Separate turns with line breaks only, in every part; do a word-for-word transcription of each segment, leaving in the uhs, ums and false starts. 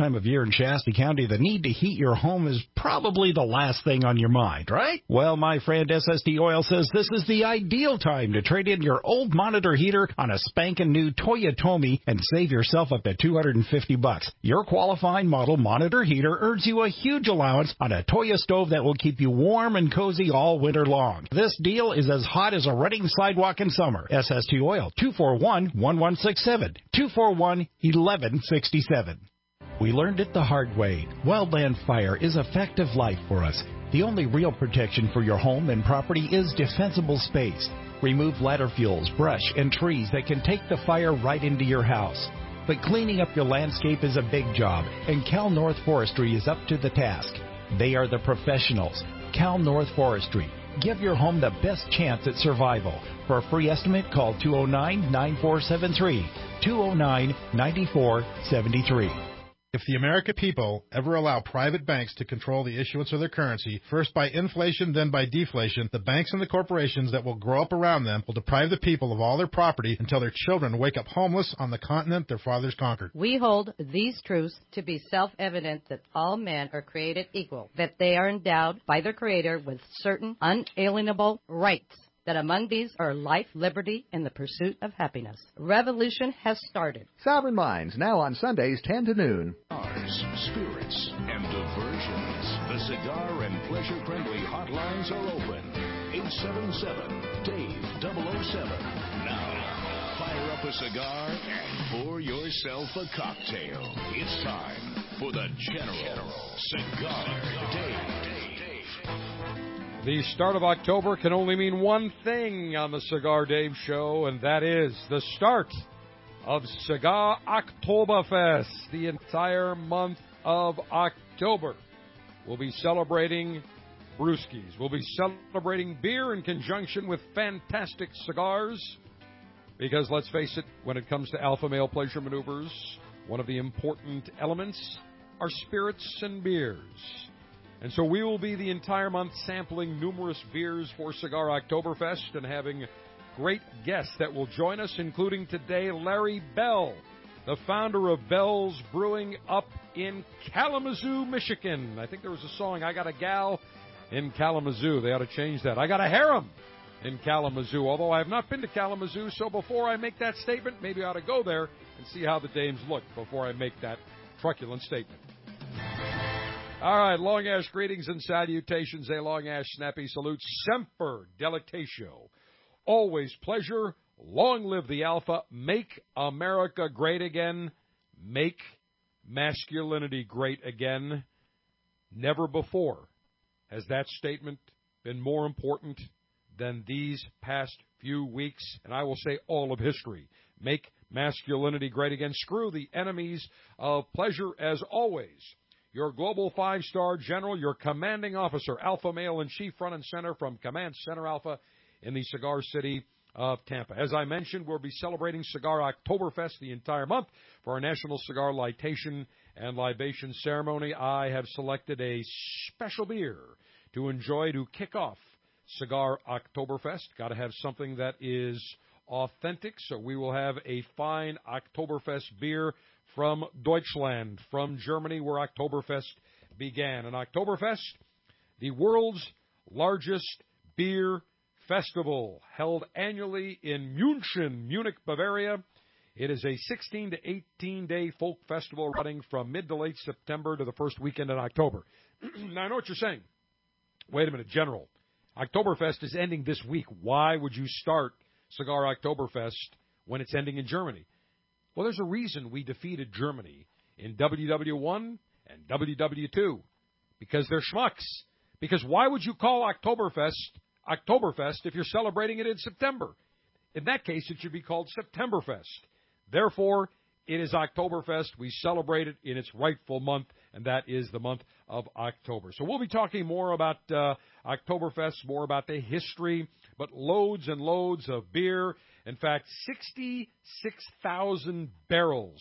time of year in Shasta County, the need to heat your home is probably the last thing on your mind, right? Well, my friend S S T Oil says this is the ideal time to trade in your old monitor heater on a spanking new Toyotomi and save yourself up to two hundred fifty bucks. Your qualifying model monitor heater earns you a huge allowance on a Toyo stove that will keep you warm and cozy all winter long. This deal is as hot as a running sidewalk in summer. S S T Oil, two four one, one one six seven, two four one, one one six seven. We learned it the hard way. Wildland fire is a fact of life for us. The only real protection for your home and property is defensible space. Remove ladder fuels, brush, and trees that can take the fire right into your house. But cleaning up your landscape is a big job, and Cal North Forestry is up to the task. They are the professionals. Cal North Forestry. Give your home the best chance at survival. For a free estimate, call two oh nine, nine four seven three, two oh nine, nine four seven three.
If the American people ever allow private banks to control the issuance of their currency, first by inflation, then by deflation, the banks and the corporations that will grow up around them will deprive the people of all their property until their children wake up homeless on the continent their fathers conquered.
We hold these truths to be self-evident that all men are created equal, that they are endowed by their Creator with certain unalienable rights, that among these are life, liberty, and the pursuit of happiness. Revolution has started.
Sovereign Minds, now on Sundays, ten to noon.
Cigars, spirits, and diversions. The cigar and pleasure-friendly hotlines are open. eight seven seven, D A V E, double oh seven. Now, fire up a cigar and pour yourself a cocktail. It's time for the General Cigar Dave.
The start of October can only mean one thing on the Cigar Dave Show, and that is the start of Cigar Oktoberfest. The entire month of October, we'll be celebrating brewskis. We'll be celebrating beer in conjunction with fantastic cigars, because let's face it, when it comes to alpha male pleasure maneuvers, one of the important elements are spirits and beers. And so we will be the entire month sampling numerous beers for Cigar Oktoberfest and having great guests that will join us, including today Larry Bell, the founder of Bell's Brewing up in Kalamazoo, Michigan. I think there was a song, I Got a Gal in Kalamazoo. They ought to change that. I got a harem in Kalamazoo, although I have not been to Kalamazoo, so before I make that statement, maybe I ought to go there and see how the dames look before I make that truculent statement. All right, Long Ash greetings and salutations. A Long Ash snappy salute. Semper delectatio. Always pleasure. Long live the Alpha. Make America great again. Make masculinity great again. Never before has that statement been more important than these past few weeks, and I will say all of history. Make masculinity great again. Screw the enemies of pleasure as always. Your global five-star general, your commanding officer, Alpha Male in Chief, front and center from Command Center Alpha in the cigar city of Tampa. As I mentioned, we'll be celebrating Cigar Oktoberfest the entire month for our National Cigar Litation and Libation Ceremony. I have selected a special beer to enjoy to kick off Cigar Oktoberfest. Got to have something that is authentic, so we will have a fine Oktoberfest beer from Deutschland, from Germany, where Oktoberfest began. And Oktoberfest, the world's largest beer festival, held annually in München, Munich, Bavaria. It is a sixteen to eighteen day folk festival running from mid to late September to the first weekend in October. Now, I know what you're saying. Wait a minute, General. Oktoberfest is ending this week. Why would you start Cigar Oktoberfest when it's ending in Germany? Well, there's a reason we defeated Germany in W W one and W W two, because they're schmucks. Because why would you call Oktoberfest Oktoberfest if you're celebrating it in September? In that case, it should be called Septemberfest. Therefore, it is Oktoberfest. We celebrate it in its rightful month, and that is the month of October. So we'll be talking more about uh, Oktoberfest, more about the history, but loads and loads of beer. In fact, sixty-six thousand barrels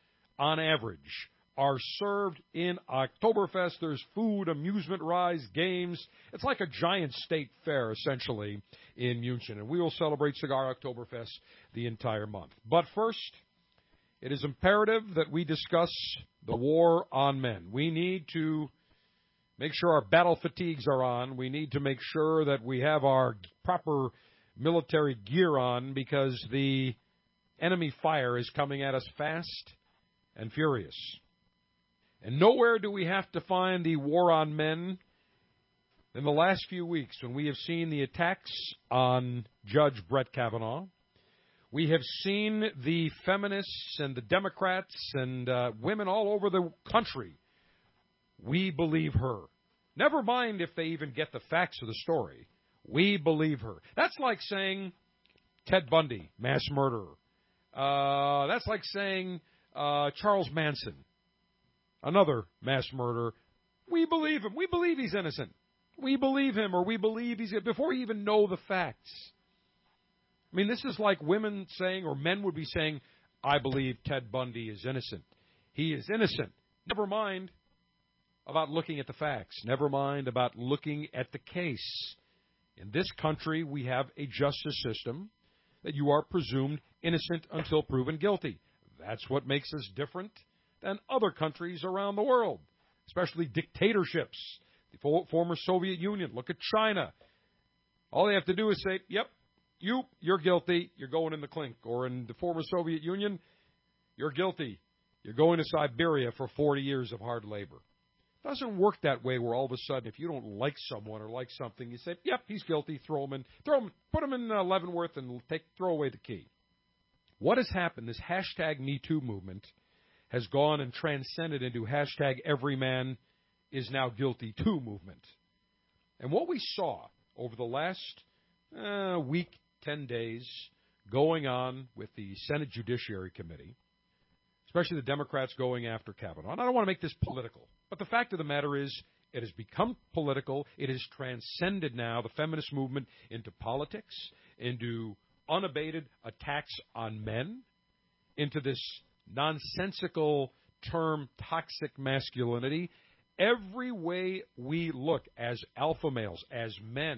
on average are served in Oktoberfest. There's food, amusement rides, games. It's like a giant state fair, essentially, in München. And we will celebrate Cigar Oktoberfest the entire month. But first, It is imperative that we discuss the war on men. We need to make sure our battle fatigues are on. We need to make sure that we have our proper military gear on because the enemy fire is coming at us fast and furious. And nowhere do we have to find the war on men in the last few weeks when we have seen the attacks on Judge Brett Kavanaugh. We have seen the feminists and the Democrats and uh, women all over the country. We believe her. Never mind if they even get the facts of the story. We believe her. That's like saying Ted Bundy, mass murderer. Uh, that's like saying uh, Charles Manson, another mass murderer. We believe him. We believe he's innocent. We believe him, or we believe he's before we even know the facts. I mean, this is like women saying, or men would be saying, I believe Ted Bundy is innocent. He is innocent. Never mind about looking at the facts. Never mind about looking at the case. In this country, we have a justice system that you are presumed innocent until proven guilty. That's what makes us different than other countries around the world, especially dictatorships. The former Soviet Union. Look at China. All they have to do is say, yep, you, you're guilty. You're going in the clink. Or in the former Soviet Union, you're guilty. You're going to Siberia for forty years of hard labor. It doesn't work that way where all of a sudden if you don't like someone or like something, you say, yep, he's guilty, throw him in, throw him, put him in uh, Leavenworth and take, throw away the key. What has happened, this hashtag Me Too movement has gone and transcended into hashtag Every Man is Now Guilty Too movement. And what we saw over the last uh, week, ten days, going on with the Senate Judiciary Committee, especially the Democrats going after Kavanaugh. And I don't want to make this political, but the fact of the matter is it has become political. It has transcended now the feminist movement into politics, into unabated attacks on men, into this nonsensical term toxic masculinity. Every way we look as alpha males, as men,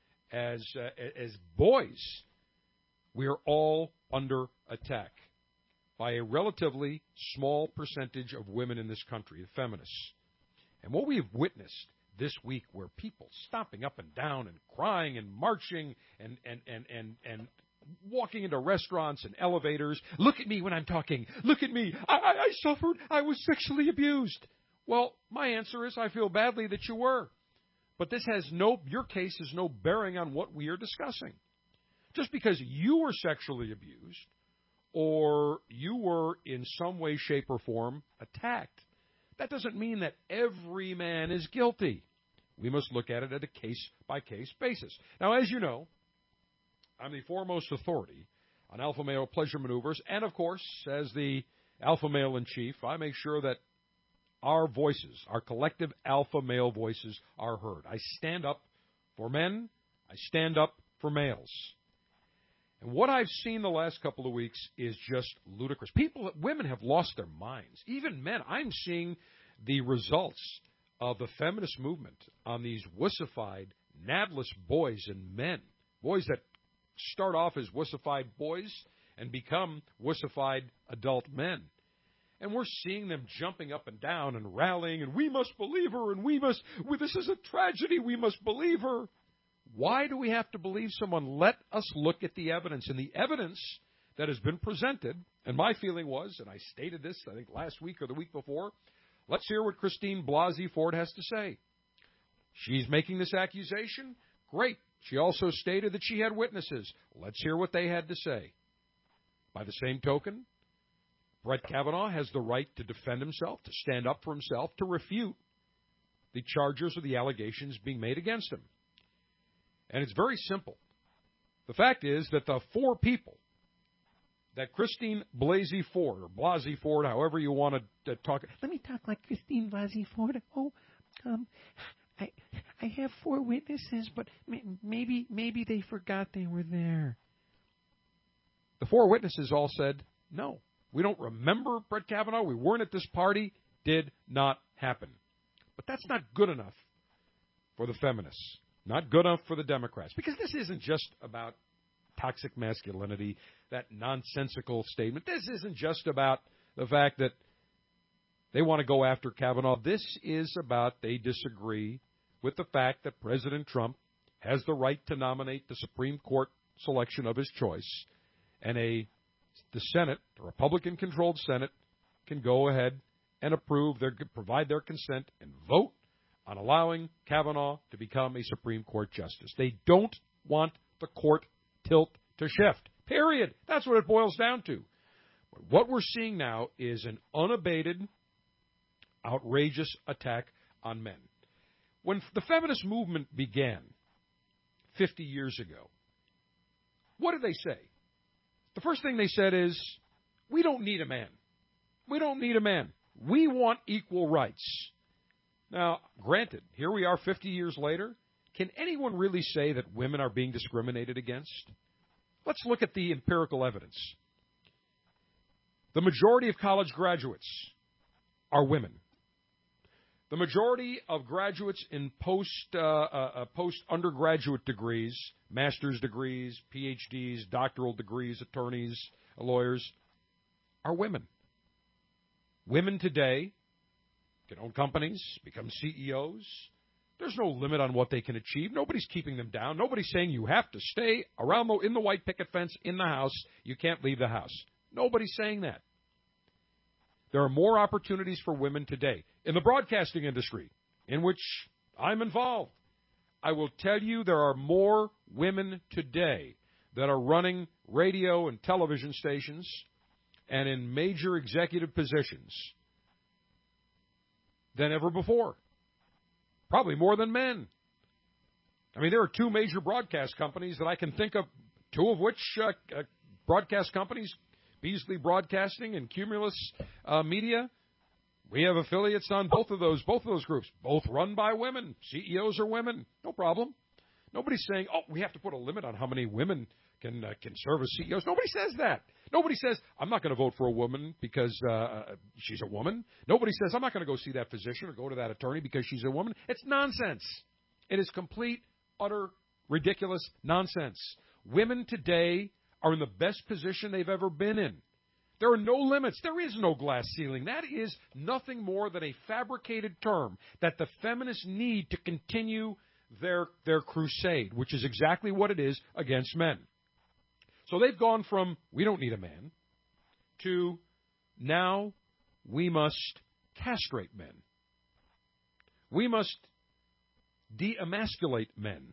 as uh, as boys, we are all under attack by a relatively small percentage of women in this country, the feminists. And what we have witnessed this week were people stomping up and down and crying and marching and, and, and, and, and walking into restaurants and elevators. Look at me when I'm talking. Look at me. I, I, I suffered. I was sexually abused. Well, my answer is I feel badly that you were. But this has no, your case has no bearing on what we are discussing. Just because you were sexually abused or you were in some way, shape, or form attacked, that doesn't mean that every man is guilty. We must look at it at a case-by-case basis. Now, as you know, I'm the foremost authority on alpha male pleasure maneuvers, and, of course, as the alpha male in chief, I make sure that our voices, our collective alpha male voices, are heard. I stand up for men. I stand up for males. And what I've seen the last couple of weeks is just ludicrous. People, women have lost their minds. Even men. I'm seeing the results of the feminist movement on these wussified, nadless boys and men. Boys that start off as wussified boys and become wussified adult men. And we're seeing them jumping up and down and rallying, and we must believe her, and we must, we, this is a tragedy, we must believe her. Why do we have to believe someone? Let us look at the evidence. And the evidence that has been presented, and my feeling was, and I stated this, I think last week or the week before, let's hear what Christine Blasey Ford has to say. She's making this accusation. Great. She also stated that she had witnesses. Let's hear what they had to say. By the same token, Brett Kavanaugh has the right to defend himself, to stand up for himself, to refute the charges or the allegations being made against him. And it's very simple. The fact is that the four people that Christine Blasey Ford, or Blasey Ford, however you want to talk.
Let me talk like Christine Blasey Ford. Oh, um, I I have four witnesses, but maybe maybe they forgot they were there.
The four witnesses all said, no, we don't remember Brett Kavanaugh. We weren't at this party. Did not happen. But that's not good enough for the feminists. Not good enough for the Democrats. Because this isn't just about toxic masculinity, that nonsensical statement. This isn't just about the fact that they want to go after Kavanaugh. This is about they disagree with the fact that President Trump has the right to nominate the Supreme Court selection of his choice, and a the Senate, the Republican-controlled Senate, can go ahead and approve, their, provide their consent and vote on allowing Kavanaugh to become a Supreme Court justice. They don't want the court tilt to shift, period. That's what it boils down to. But what we're seeing now is an unabated, outrageous attack on men. When the feminist movement began fifty years ago, what did they say? The first thing they said is, we don't need a man. We don't need a man. We want equal rights. Now, granted, here we are fifty years later. Can anyone really say that women are being discriminated against? Let's look at the empirical evidence. The majority of college graduates are women. The majority of graduates in post uh, uh, post undergraduate degrees, master's degrees, P H Ds, doctoral degrees, attorneys, lawyers, are women. Women today can own companies, become C E Os. There's no limit on what they can achieve. Nobody's keeping them down. Nobody's saying you have to stay around the, in the white picket fence in the house. You can't leave the house. Nobody's saying that. There are more opportunities for women today in the broadcasting industry, in which I'm involved. I will tell you there are more women today that are running radio and television stations and in major executive positions than ever before. Probably more than men. I mean, there are two major broadcast companies that I can think of, two of which uh, uh, broadcast companies, Beasley Broadcasting and Cumulus uh, Media. We have affiliates on both of those, both of those groups, both run by women. C E Os are women. No problem. Nobody's saying, oh, we have to put a limit on how many women can uh, can serve as C E Os. Nobody says that. Nobody says, I'm not going to vote for a woman because uh, she's a woman. Nobody says, I'm not going to go see that physician or go to that attorney because she's a woman. It's nonsense. It is complete, utter, ridiculous nonsense. Women today are in the best position they've ever been in. There are no limits. There is no glass ceiling. That is nothing more than a fabricated term that the feminists need to continue their their crusade, which is exactly what it is against men. So they've gone from, we don't need a man, to now we must castrate men. We must de-emasculate men.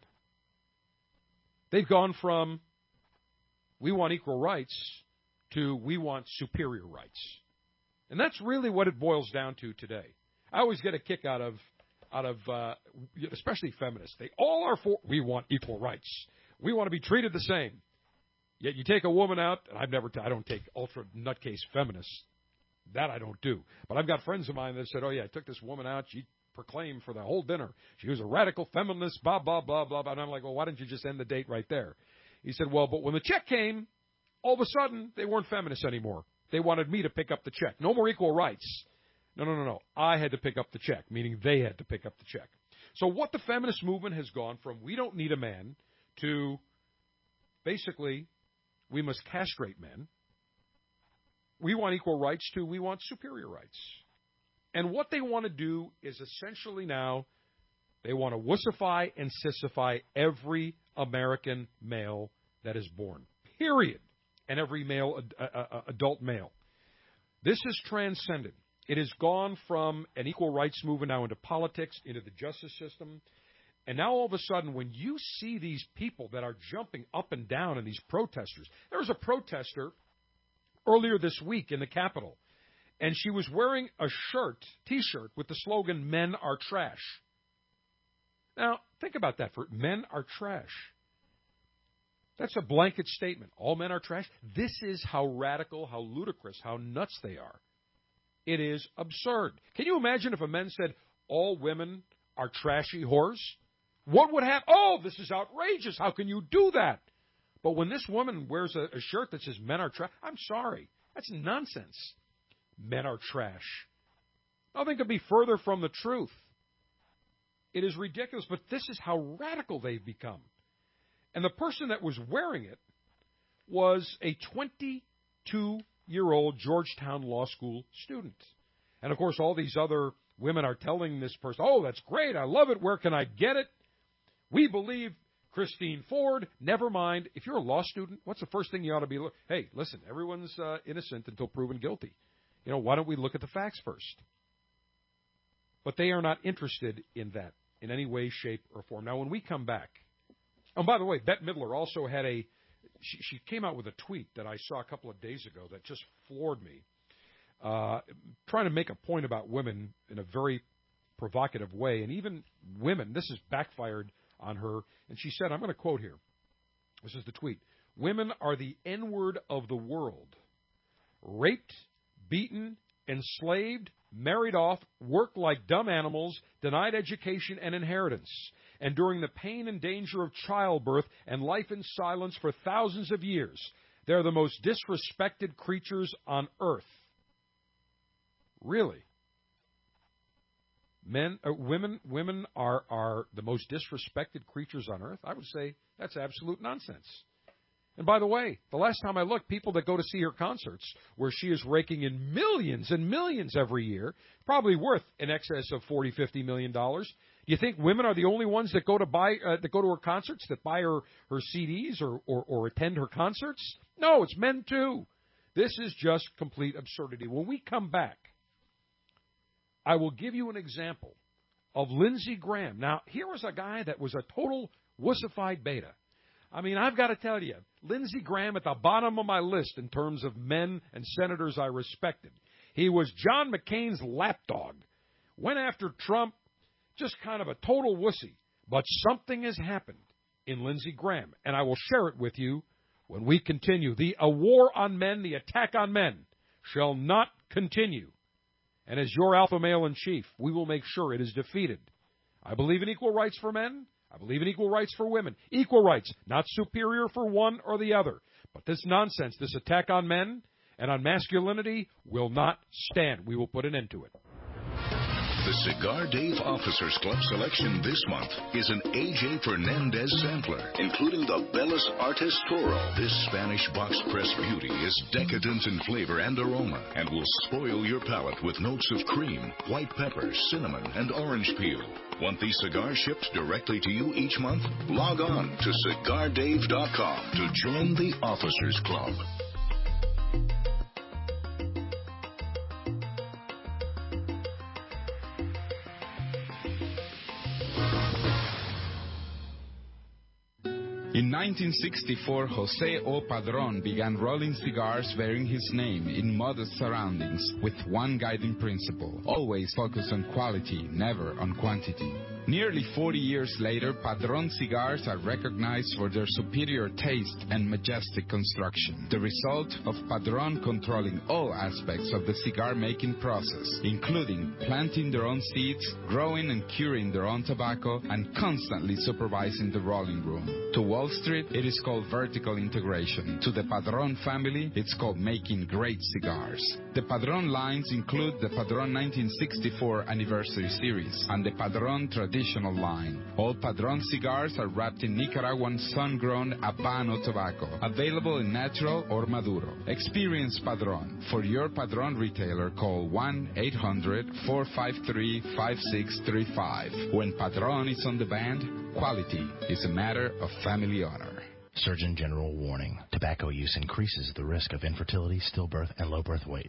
They've gone from, we want equal rights, to we want superior rights. And that's really what it boils down to today. I always get a kick out of, out of uh, especially feminists. They all are for, we want equal rights. We want to be treated the same. Yet you take a woman out, and I've never, t- I don't take ultra nutcase feminists. That I don't do. But I've got friends of mine that said, oh yeah, I took this woman out. She proclaimed for the whole dinner. She was a radical feminist, blah, blah, blah, blah, blah. And I'm like, well, why didn't you just end the date right there? He said, well, but when the check came, all of a sudden, they weren't feminists anymore. They wanted me to pick up the check. No more equal rights. No, no, no, no. I had to pick up the check, meaning they had to pick up the check. So what the feminist movement has gone from, we don't need a man, to basically, we must castrate men. We want equal rights, to we want superior rights. And what they want to do is essentially now, they want to wussify and sissify every American male that is born. Period. And every male, uh, uh, adult male. This has transcended. It has gone from an equal rights movement now into politics, into the justice system. And now all of a sudden, when you see these people that are jumping up and down and these protesters, there was a protester earlier this week in the Capitol, and she was wearing a shirt, T-shirt, with the slogan, men are trash. Now, think about that for men are trash. That's a blanket statement. All men are trash. This is how radical, how ludicrous, how nuts they are. It is absurd. Can you imagine if a man said, all women are trashy whores? What would happen? Oh, this is outrageous. How can you do that? But when this woman wears a, a shirt that says men are trash, I'm sorry. That's nonsense. Men are trash. Nothing could be further from the truth. It is ridiculous, but this is how radical they've become. And the person that was wearing it was a twenty-two-year-old Georgetown Law School student. And, of course, all these other women are telling this person, oh, that's great, I love it, where can I get it? We believe Christine Ford. Never mind. If you're a law student, what's the first thing you ought to be looking? Hey, listen, everyone's uh, innocent until proven guilty. You know, why don't we look at the facts first? But they are not interested in that in any way, shape, or form. Now, when we come back, oh, by the way, Bette Midler also had a, she, she came out with a tweet that I saw a couple of days ago that just floored me, uh, trying to make a point about women in a very provocative way. And even women, this has backfired on her, and she said, I'm going to quote here. This is the tweet. Women are the N-word of the world. Raped, beaten, enslaved, married off, worked like dumb animals, denied education and inheritance, enduring the pain and danger of childbirth and life in silence for thousands of years. They're the most disrespected creatures on earth. Really? Men, uh, women, women are, are the most disrespected creatures on earth? I would say that's absolute nonsense. And by the way, the last time I looked, people that go to see her concerts, where she is raking in millions and millions every year, probably worth in excess of forty, fifty million dollars. Do you think women are the only ones that go to buy, uh, that go to her concerts, that buy her, her C Ds or, or, or attend her concerts? No, it's men too. This is just complete absurdity. When we come back, I will give you an example of Lindsey Graham. Now, here was a guy that was a total wussified beta. I mean, I've got to tell you, Lindsey Graham at the bottom of my list in terms of men and senators I respected. He was John McCain's lapdog. Went after Trump, just kind of a total wussy. But something has happened in Lindsey Graham, and I will share it with you when we continue. The a war on men, the attack on men, shall not continue. And as your alpha male in chief, we will make sure it is defeated. I believe in equal rights for men. I believe in equal rights for women. Equal rights, not superior for one or the other. But this nonsense, this attack on men and on masculinity will not stand. We will put an end to it.
The Cigar Dave Officers Club selection this month is an A J Fernandez sampler, including the Bellas Artes Toro. This Spanish box press beauty is decadent in flavor and aroma and will spoil your palate with notes of cream, white pepper, cinnamon, and orange peel. Want these cigars shipped directly to you each month? Log on to cigar dave dot com to join the Officers Club.
In nineteen sixty-four, Jose O. Padron began rolling cigars bearing his name in modest surroundings with one guiding principle: always focus on quality, never on quantity. Nearly forty years later, Padron cigars are recognized for their superior taste and majestic construction. The result of Padron controlling all aspects of the cigar-making process, including planting their own seeds, growing and curing their own tobacco, and constantly supervising the rolling room. To Wall Street, it is called vertical integration. To the Padron family, it's called making great cigars. The Padron lines include the Padron nineteen sixty-four Anniversary Series and the Padron Traditional line. All Padron cigars are wrapped in Nicaraguan sun-grown Habano tobacco, available in natural or Maduro. Experience Padron. For your Padron retailer, call one eight hundred, four five three, five six three five. When Padron is on the band, quality is a matter of family honor.
Surgeon General warning: tobacco use increases the risk of infertility, stillbirth, and low birth weight.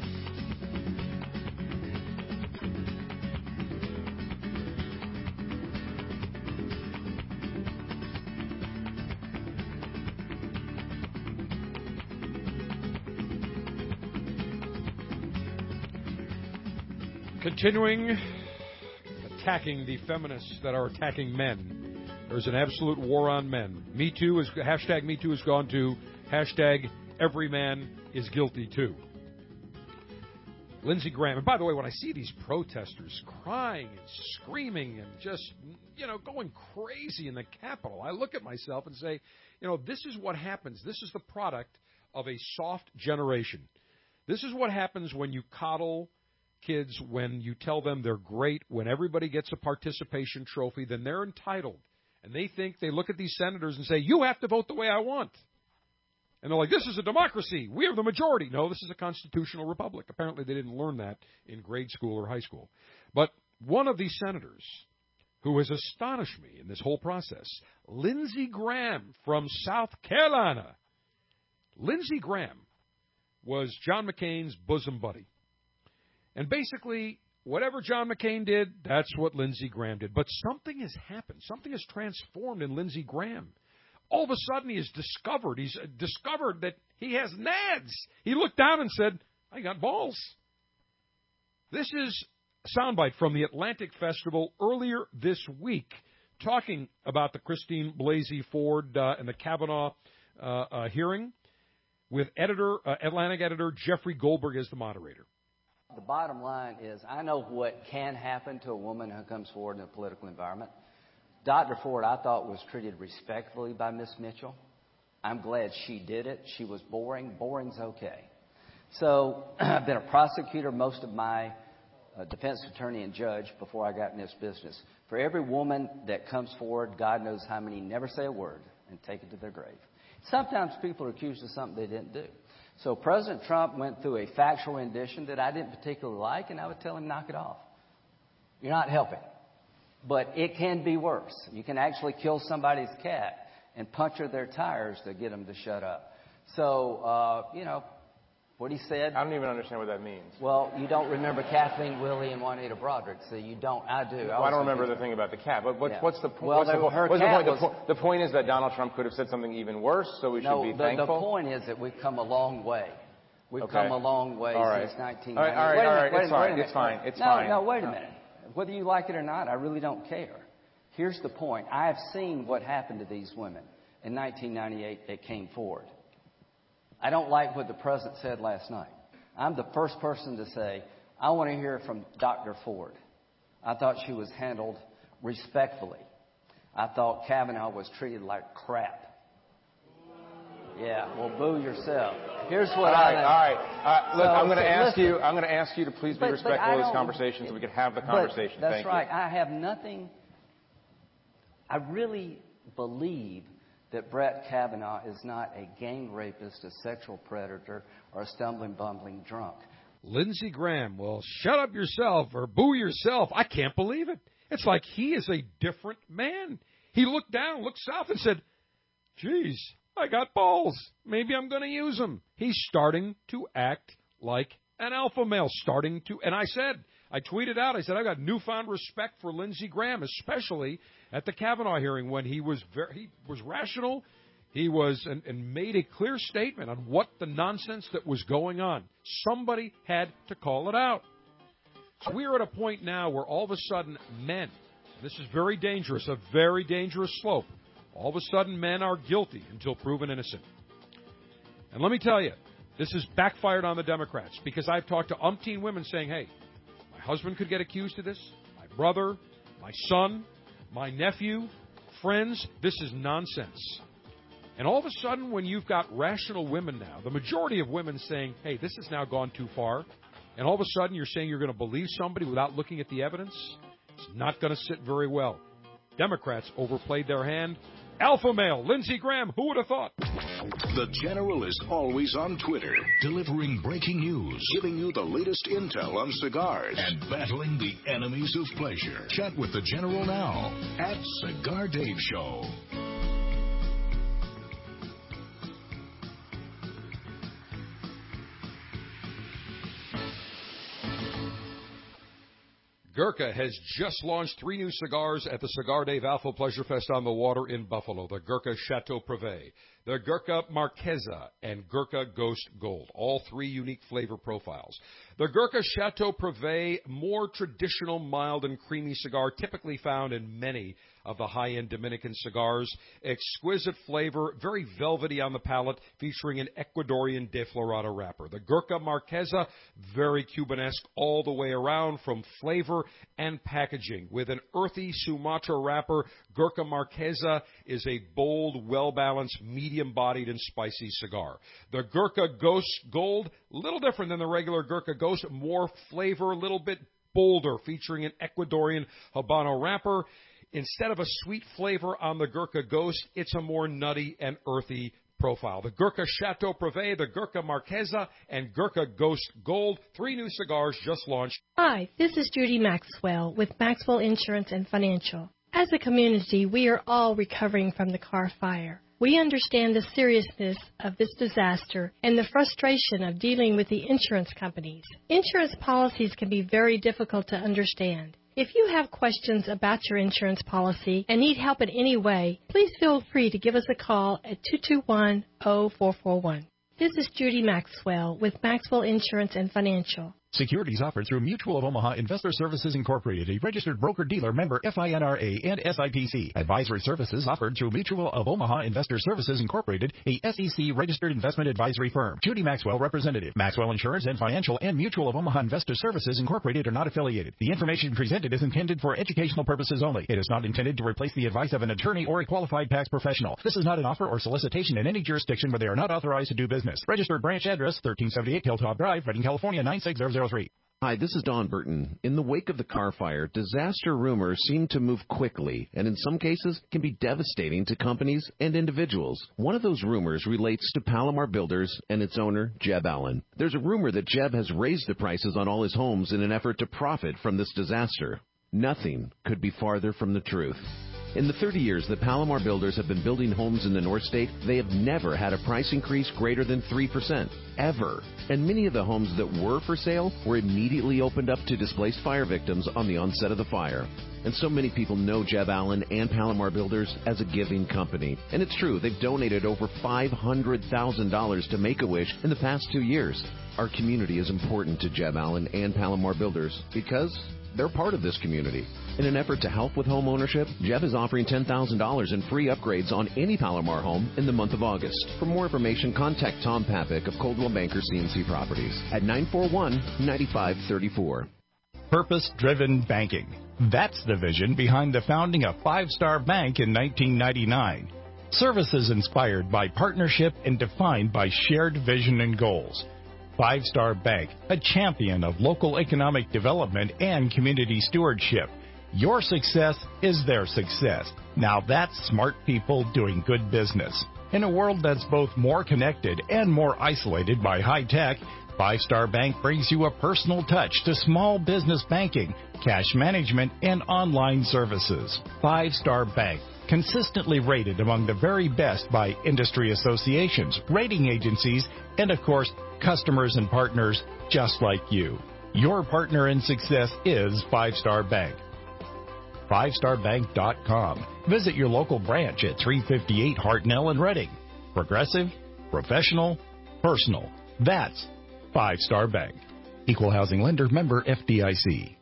Continuing attacking the feminists that are attacking men. There's an absolute war on men. Me Too is hashtag Me Too has gone to hashtag Every Man is Guilty Too. Lindsey Graham. And by the way, when I see these protesters crying and screaming and just, you know, going crazy in the Capitol, I look at myself and say, you know, this is what happens. This is the product of a soft generation. This is what happens when you coddle kids, when you tell them they're great, when everybody gets a participation trophy, then they're entitled. And they think, they look at these senators and say, you have to vote the way I want. And they're like, this is a democracy. We are the majority. No, this is a constitutional republic. Apparently they didn't learn that in grade school or high school. But one of these senators who has astonished me in this whole process, Lindsey Graham from South Carolina. Lindsey Graham was John McCain's bosom buddy. And basically, whatever John McCain did, that's what Lindsey Graham did. But something has happened. Something has transformed in Lindsey Graham. All of a sudden, he has discovered, he's discovered that he has nads. He looked down and said, I got balls. This is a soundbite from the Atlantic Festival earlier this week, talking about the Christine Blasey Ford uh, and the Kavanaugh uh, uh, hearing, with editor, uh, Atlantic editor Jeffrey Goldberg as the moderator.
The bottom line is I know what can happen to a woman who comes forward in a political environment. Doctor Ford, I thought, was treated respectfully by Miss Mitchell. I'm glad she did it. She was boring. Boring's okay. So I've been a prosecutor, most of my uh, defense attorney and judge before I got in this business. For every woman that comes forward, God knows how many never say a word and take it to their grave. Sometimes people are accused of something they didn't do. So President Trump went through a factual rendition that I didn't particularly like, and I would tell him, knock it off. You're not helping. But it can be worse. You can actually kill somebody's cat and puncture their tires to get them to shut up. So, uh, you know, what he said.
I don't even understand what that means.
Well, you don't remember Kathleen Willey and Juanita Broderick, so you don't. I do.
Well, I, I don't remember the thing about the cat. But what,
yeah.
what's the point?
Well,
what's the,
her
what's
cat
the point?
was,
the, po- the point is that Donald Trump could have said something even worse, so we
no,
should be
the,
thankful.
the point is that we've come a long way. We've
okay.
come a long way
all right.
since nineteen
ninety. All right, all right, all right. It's fine.
Minute,
it's fine. It's
no,
fine.
No, wait a minute. Whether you like it or not, I really don't care. Here's the point. I have seen what happened to these women in nineteen ninety-eight that came forward. I don't like what the president said last night. I'm the first person to say, I want to hear from Doctor Ford. I thought she was handled respectfully. I thought Kavanaugh was treated like crap. Yeah, well, boo yourself. Here's what
all
I
right, all right. Uh, look,
so,
I'm going to
so
ask
listen,
you. I'm going to ask you to please be
but,
respectful
but
of this
don't,
conversation, so we can have the conversation.
That's
Thank
right.
you.
I have nothing. I really believe that Brett Kavanaugh is not a gang rapist, a sexual predator, or a stumbling, bumbling drunk.
Lindsey Graham, well, shut up yourself or boo yourself. I can't believe it. It's like he is a different man. He looked down, looked south, and said, geez, I got balls. Maybe I'm going to use them. He's starting to act like an alpha male, starting to, and I said, I tweeted out, I said, I got newfound respect for Lindsey Graham, especially at the Kavanaugh hearing when he was very, he was rational. He was, and, and made a clear statement on what the nonsense that was going on. Somebody had to call it out. So we are at a point now where all of a sudden men, this is very dangerous, a very dangerous slope, all of a sudden men are guilty until proven innocent. And let me tell you, this has backfired on the Democrats because I've talked to umpteen women saying, hey, my husband could get accused of this, my brother, my son, my nephew, friends, this is nonsense. And all of a sudden, when you've got rational women now, the majority of women saying, hey, this has now gone too far, and all of a sudden you're saying you're going to believe somebody without looking at the evidence, it's not going to sit very well. Democrats overplayed their hand. Alpha male, Lindsey Graham, who would have thought?
The General is always on Twitter, delivering breaking news, giving you the latest intel on cigars, and battling the enemies of pleasure. Chat with the General now at Cigar Dave Show.
Gurkha has just launched three new cigars at the Cigar Dave Alpha Pleasure Fest on the water in Buffalo. The Gurkha Chateau Privé, the Gurkha Marquesa, and Gurkha Ghost Gold. All three unique flavor profiles. The Gurkha Chateau Privé, more traditional, mild, and creamy cigar typically found in many of the high-end Dominican cigars. Exquisite flavor, very velvety on the palate, featuring an Ecuadorian de Florada wrapper. The Gurkha Marquesa, very Cubanesque all the way around from flavor and packaging. With an earthy Sumatra wrapper, Gurkha Marquesa is a bold, well-balanced, medium-bodied, and spicy cigar. The Gurkha Ghost Gold, a little different than the regular Gurkha Ghost, more flavor, a little bit bolder, featuring an Ecuadorian Habano wrapper. Instead of a sweet flavor on the Gurkha Ghost, it's a more nutty and earthy profile. The Gurkha Chateau Privé, the Gurkha Marquesa, and Gurkha Ghost Gold. Three new cigars just launched.
Hi, this is Judy Maxwell with Maxwell Insurance and Financial. As a community, we are all recovering from the Carr fire. We understand the seriousness of this disaster and the frustration of dealing with the insurance companies. Insurance policies can be very difficult to understand. If you have questions about your insurance policy and need help in any way, please feel free to give us a call at two two one, zero four four one. This is Judy Maxwell with Maxwell Insurance and Financial.
Securities offered through Mutual of Omaha Investor Services Incorporated, a registered broker-dealer member FINRA and S I P C. Advisory services offered through Mutual of Omaha Investor Services Incorporated, a S E C-registered investment advisory firm. Judy Maxwell, representative. Maxwell Insurance and Financial and Mutual of Omaha Investor Services Incorporated are not affiliated. The information presented is intended for educational purposes only. It is not intended to replace the advice of an attorney or a qualified tax professional. This is not an offer or solicitation in any jurisdiction where they are not authorized to do business. Registered branch address, thirteen seventy-eight Hilltop Drive, Redding, California, nine six zero zero three.
Hi, this is Don Burton. In the wake of the Carr fire, disaster rumors seem to move quickly and in some cases can be devastating to companies and individuals. One of those rumors relates to Palomar Builders and its owner, Jeb Allen. There's a rumor that Jeb has raised the prices on all his homes in an effort to profit from this disaster. Nothing could be farther from the truth. In the thirty years that Palomar Builders have been building homes in the North State, they have never had a price increase greater than three percent, ever. And many of the homes that were for sale were immediately opened up to displaced fire victims on the onset of the fire. And so many people know Jeb Allen and Palomar Builders as a giving company. And it's true, they've donated over five hundred thousand dollars to Make-A-Wish in the past two years. Our community is important to Jeb Allen and Palomar Builders because they're part of this community. In an effort to help with home ownership, Jeb is offering ten thousand dollars in free upgrades on any Palomar home in the month of August. For more information, contact Tom Papik of Coldwell Banker C and C Properties at nine four one, nine five three four.
Purpose-driven banking. That's the vision behind the founding of Five Star Bank in nineteen ninety-nine. Services inspired by partnership and defined by shared vision and goals. Five Star Bank, a champion of local economic development and community stewardship. Your success is their success. Now that's smart people doing good business. In a world that's both more connected and more isolated by high tech, Five Star Bank brings you a personal touch to small business banking, cash management, and online services. Five Star Bank, consistently rated among the very best by industry associations, rating agencies, and of course, customers and partners just like you. Your partner in success is Five Star Bank. five star bank dot com. Visit your local branch at three fifty-eight Hartnell in Redding. Progressive, professional, personal. That's Five Star Bank. Equal housing lender, member F D I C.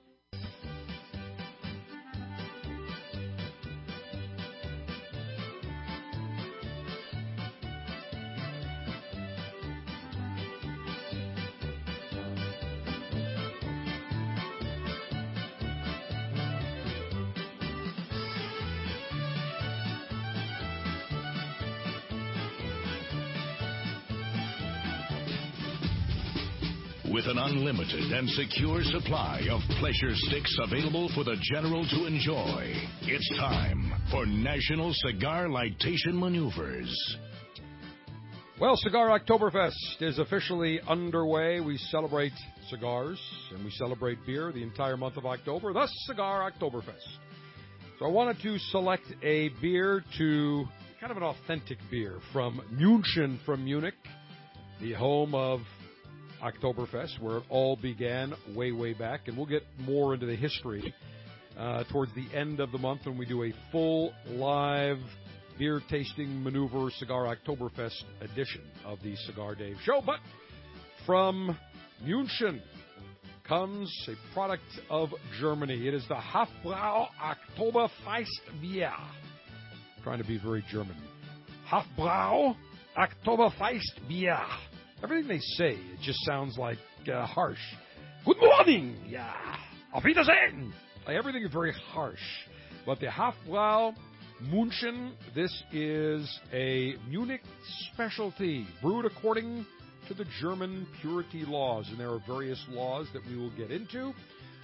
With an unlimited and secure supply of pleasure sticks available for the general to enjoy, it's time for National Cigar Lightation Maneuvers.
Well, Cigar Oktoberfest is officially underway. We celebrate cigars and we celebrate beer the entire month of October, thus Cigar Oktoberfest. So I wanted to select a beer to, kind of an authentic beer from München, from Munich, the home of Oktoberfest, where it all began way, way back. And we'll get more into the history uh, towards the end of the month when we do a full live beer tasting maneuver Cigar Oktoberfest edition of the Cigar Dave Show. But from München comes a product of Germany. It is the Hofbrau Oktoberfest Bier. I'm trying to be very German. Hofbrau Oktoberfest Bier. Everything they say, it just sounds like uh, harsh. Good morning! Yeah. Auf Wiedersehen! Like, everything is very harsh. But the Hofbrau München, this is a Munich specialty, brewed according to the German purity laws. And there are various laws that we will get into.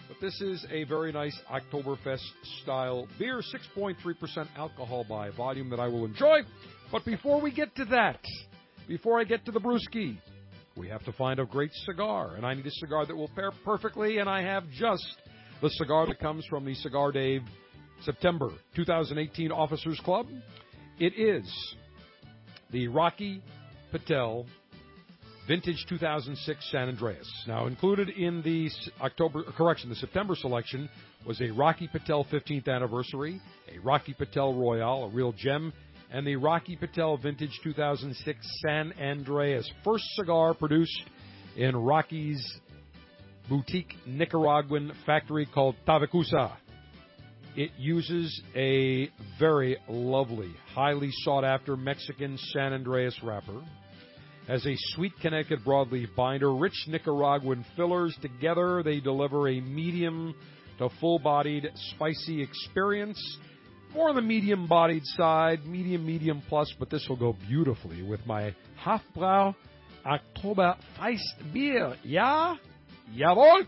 But this is a very nice Oktoberfest-style beer, six point three percent alcohol by volume that I will enjoy. But before we get to that, before I get to the brewski, we have to find a great cigar. And I need a cigar that will pair perfectly, and I have just the cigar that comes from the Cigar Dave September twenty eighteen Officers Club. It is the Rocky Patel Vintage two thousand six San Andreas. Now, included in the October, correction, the September selection was a Rocky Patel fifteenth Anniversary, a Rocky Patel Royale, a real gem, and the Rocky Patel Vintage two thousand six San Andreas. First cigar produced in Rocky's boutique Nicaraguan factory called Tabacusa. It uses a very lovely, highly sought-after Mexican San Andreas wrapper. Has a sweet Connecticut broadleaf binder, rich Nicaraguan fillers. Together, they deliver a medium to full-bodied, spicy experience. More on the medium-bodied side, medium, medium plus, but this will go beautifully with my Hofbrau Oktoberfest beer. Ja? Jawohl!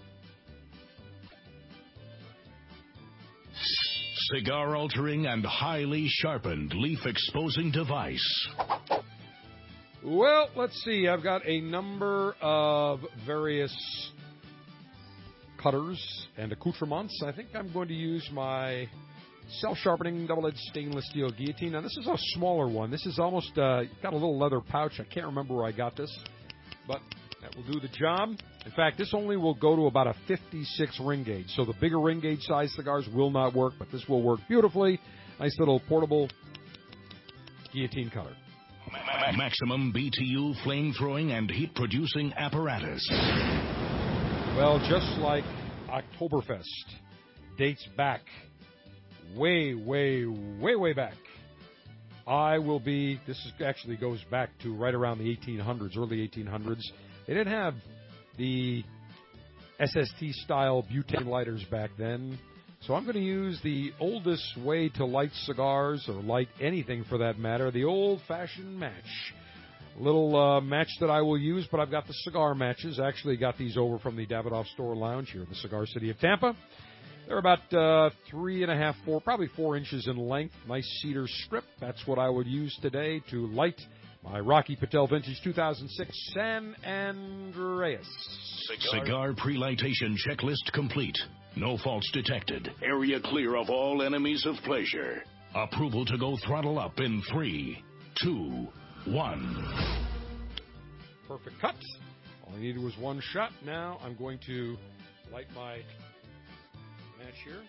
Cigar-altering and highly sharpened leaf-exposing device.
Well, let's see. I've got a number of various cutters and accoutrements. I think I'm going to use my self-sharpening double-edged stainless steel guillotine. Now, this is a smaller one. This is almost uh, got a little leather pouch. I can't remember where I got this, but that will do the job. In fact, this only will go to about a fifty-six ring gauge. So the bigger ring gauge size cigars will not work, but this will work beautifully. Nice little portable guillotine cutter.
Maximum B T U flame-throwing and heat-producing apparatus.
Well, just like Oktoberfest dates back way, way, way, way back, I will be, this is, actually goes back to right around the eighteen hundreds, early eighteen hundreds. They didn't have the S S T-style butane lighters back then. So I'm going to use the oldest way to light cigars, or light anything for that matter, the old-fashioned match. Little uh, match that I will use, but I've got the cigar matches. I actually got these over from the Davidoff Store Lounge here in the Cigar City of Tampa. They're about uh, three and a half, four, probably four inches in length. Nice cedar strip. That's what I would use today to light my Rocky Patel Vintage two thousand six San Andreas.
Cigar, Cigar pre-lightation checklist complete. No faults detected. Area clear of all enemies of pleasure. Approval to go throttle up in three, two, one.
Perfect cut. All I needed was one shot. Now I'm going to light my match here.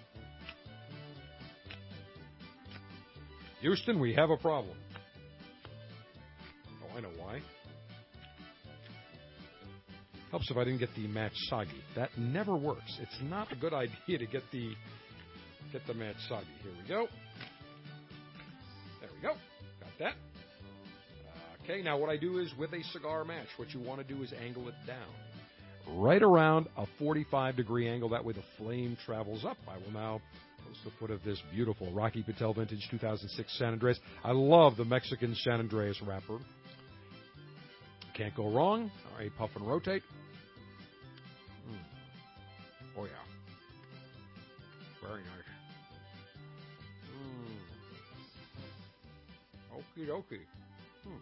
Houston, we have a problem. Oh, I know why. Helps if I didn't get the match soggy. That never works. It's not a good idea to get the get the match soggy. Here we go. There we go. Got that. Okay, now what I do is with a cigar match, what you want to do is angle it down. Right around a forty-five degree angle. That way the flame travels up. I will now post the foot of this beautiful Rocky Patel Vintage two thousand six San Andreas. I love the Mexican San Andreas wrapper. Can't go wrong. All right, puff and rotate. Mm. Oh, yeah. Very nice. Mm. Okie dokie. Hmm.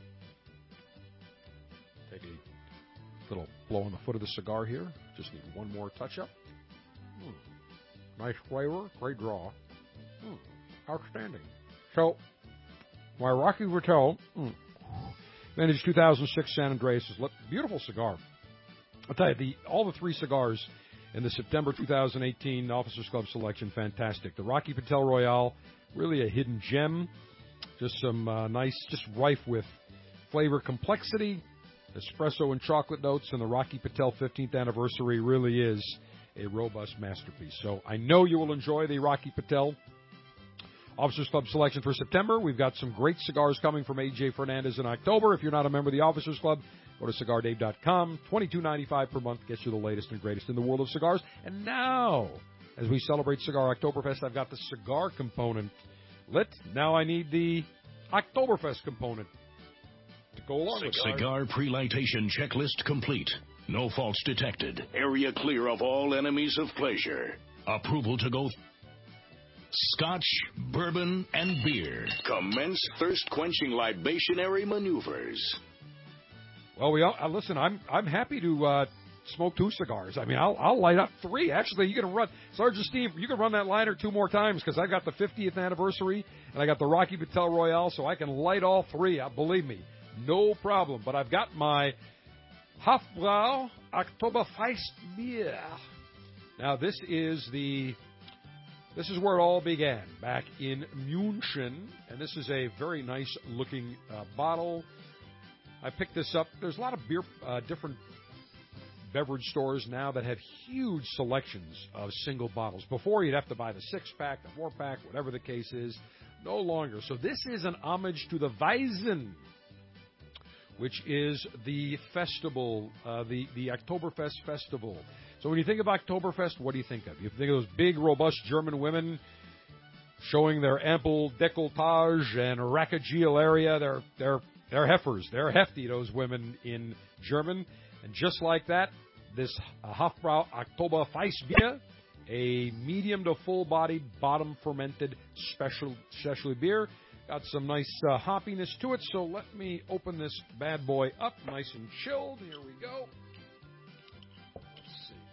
Take a little blow on the foot of the cigar here. Just need one more touch-up. Mm. Nice flavor. Great draw. Mm. Outstanding. So, my Rocky Patel... Mm. Vintage two thousand six San Andreas is a beautiful cigar. I'll tell you, the, all the three cigars in the September two thousand eighteen Officers Club selection, fantastic. The Rocky Patel Royale, really a hidden gem. Just some uh, nice, just rife with flavor complexity, espresso and chocolate notes, and the Rocky Patel fifteenth Anniversary really is a robust masterpiece. So I know you will enjoy the Rocky Patel Officers Club selection for September. We've got some great cigars coming from A J Fernandez in October. If you're not a member of the Officers Club, go to cigar dave dot com. twenty-two ninety-five per month gets you the latest and greatest in the world of cigars. And now, as we celebrate Cigar Oktoberfest, I've got the cigar component lit. Now I need the Oktoberfest component to go along with it.
Cigar pre-lightation checklist complete. No faults detected. Area clear of all enemies of pleasure. Approval to go. Scotch, bourbon, and beer. Commence thirst-quenching libationary maneuvers.
Well, we all, uh, listen. I'm I'm happy to uh, smoke two cigars. I mean, I'll I'll light up three. Actually, you can run, Sergeant Steve. You can run that liner two more times because I got the fiftieth anniversary and I got the Rocky Patel Royale, so I can light all three. Uh, believe me, no problem. But I've got my Hofbrau Oktoberfest beer. Now, this is the this is where it all began, back in München, and this is a very nice-looking uh, bottle. I picked this up. There's a lot of beer, uh, different beverage stores now that have huge selections of single bottles. Before, you'd have to buy the six-pack, the four-pack, whatever the case is. No longer. So this is an homage to the Weizen, which is the festival, uh, the, the Oktoberfest festival. So when you think of Oktoberfest, what do you think of? You think of those big, robust German women showing their ample décolletage and rackagiel area. They're, they're, they're heifers. They're hefty, those women in German. And just like that, this uh, Hofbrau Oktoberfest beer, a medium to full-bodied, bottom-fermented special, specialty beer. Got some nice uh, hoppiness to it, so let me open this bad boy up, nice and chilled. Here we go. Let's see.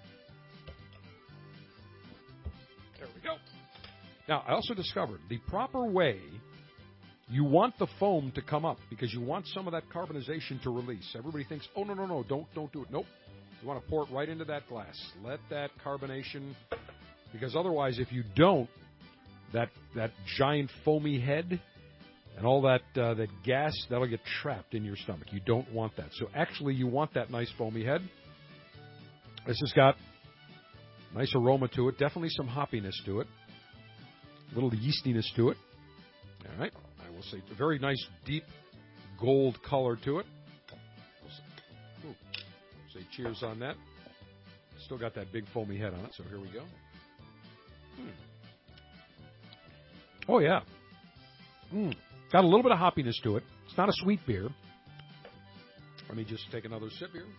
There we go. Now, I also discovered the proper way you want the foam to come up because you want some of that carbonization to release. Everybody thinks, oh, no, no, no, don't, don't do it. Nope. You want to pour it right into that glass. Let that carbonation, because otherwise, if you don't, that that giant foamy head and all that uh, that gas, that'll get trapped in your stomach. You don't want that. So actually, you want that nice foamy head. This has got nice aroma to it. Definitely some hoppiness to it. A little yeastiness to it. All right. I will say it's a very nice, deep gold color to it. Ooh. Say cheers on that. Still got that big foamy head on it, so here we go. Hmm. Oh, yeah. Mm. Got a little bit of hoppiness to it. It's not a sweet beer. Let me just take another sip here.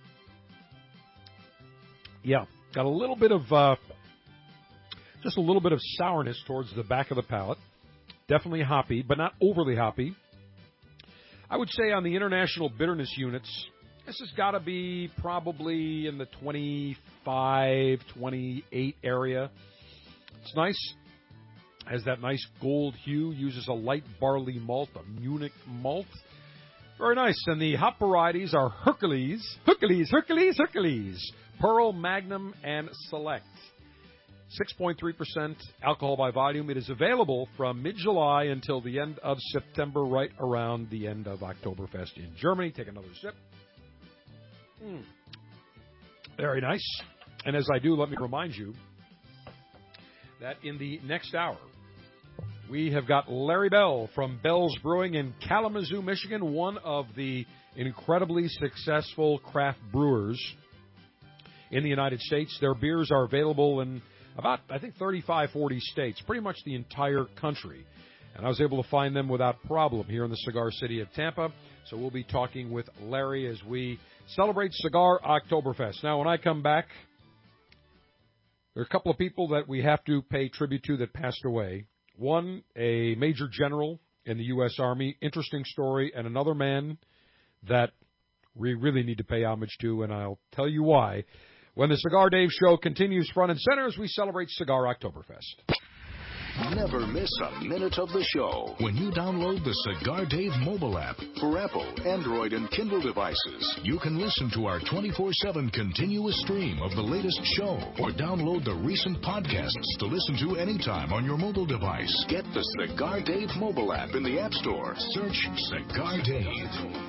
Yeah, got a little bit of, uh, just a little bit of sourness towards the back of the palate. Definitely hoppy, but not overly hoppy. I would say on the international bitterness units, this has got to be probably in the twenty-five, twenty-eight area. It's nice. Has that nice gold hue. Uses a light barley malt, a Munich malt. Very nice. And the hop varieties are Hercules, Hercules, Hercules, Hercules, Pearl, Magnum, and Select. six point three percent alcohol by volume. It is available from mid-July until the end of September, right around the end of Oktoberfest in Germany. Take another sip. Mm. Very nice. And as I do, let me remind you that in the next hour, we have got Larry Bell from Bell's Brewing in Kalamazoo, Michigan, one of the incredibly successful craft brewers in the United States. Their beers are available in about, I think, thirty-five, forty states, pretty much the entire country. And I was able to find them without problem here in the cigar city of Tampa. So we'll be talking with Larry as we celebrate Cigar Oktoberfest. Now, when I come back, there are a couple of people that we have to pay tribute to that passed away. One, a major general in the U S Army. Interesting story. And another man that we really need to pay homage to, and I'll tell you why when the Cigar Dave Show continues front and center as we celebrate Cigar Oktoberfest.
Never miss a minute of the show when you download the Cigar Dave mobile app for Apple, Android, and Kindle devices. You can listen to our twenty-four seven continuous stream of the latest show or download the recent podcasts to listen to anytime on your mobile device. Get the Cigar Dave mobile app in the App Store. Search Cigar Dave.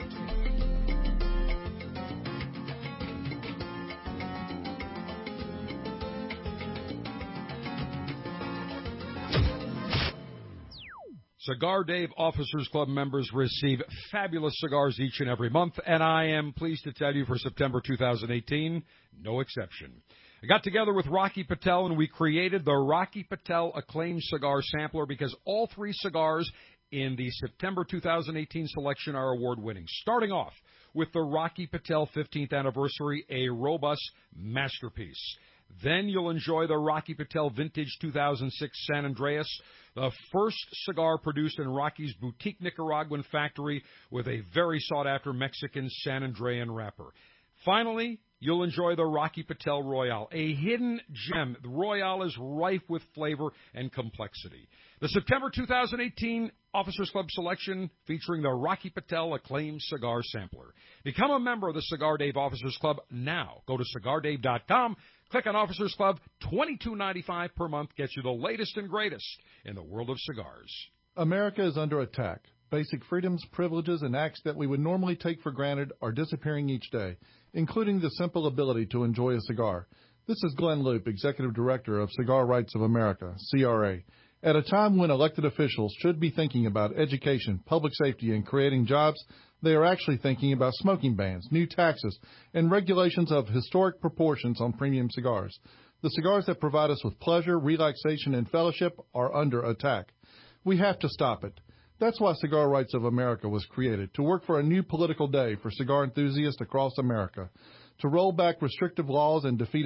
Cigar Dave Officers Club members receive fabulous cigars each and every month, and I am pleased to tell you for September two thousand eighteen, no exception. I got together with Rocky Patel, and we created the Rocky Patel Acclaimed Cigar Sampler because all three cigars in the September two thousand eighteen selection are award-winning. Starting off with the Rocky Patel fifteenth anniversary, a robust masterpiece. Then you'll enjoy the Rocky Patel Vintage two thousand six San Andreas, the first cigar produced in Rocky's boutique Nicaraguan factory with a very sought-after Mexican San Andrean wrapper. Finally, you'll enjoy the Rocky Patel Royale, a hidden gem. The Royale is rife with flavor and complexity. The September two thousand eighteen Officers Club selection featuring the Rocky Patel Acclaimed Cigar Sampler. Become a member of the Cigar Dave Officers Club now. Go to cigar dave dot com. Click on Officers Club. twenty-two ninety-five per month gets you the latest and greatest in the world of cigars.
America is under attack. Basic freedoms, privileges, and acts that we would normally take for granted are disappearing each day, including the simple ability to enjoy a cigar. This is Glenn Loop, Executive Director of Cigar Rights of America, C R A. At a time when elected officials should be thinking about education, public safety, and creating jobs, they are actually thinking about smoking bans, new taxes, and regulations of historic proportions on premium cigars. The cigars that provide us with pleasure, relaxation, and fellowship are under attack. We have to stop it. That's why Cigar Rights of America was created, to work for a new political day for cigar enthusiasts across America, to roll back restrictive laws and defeat...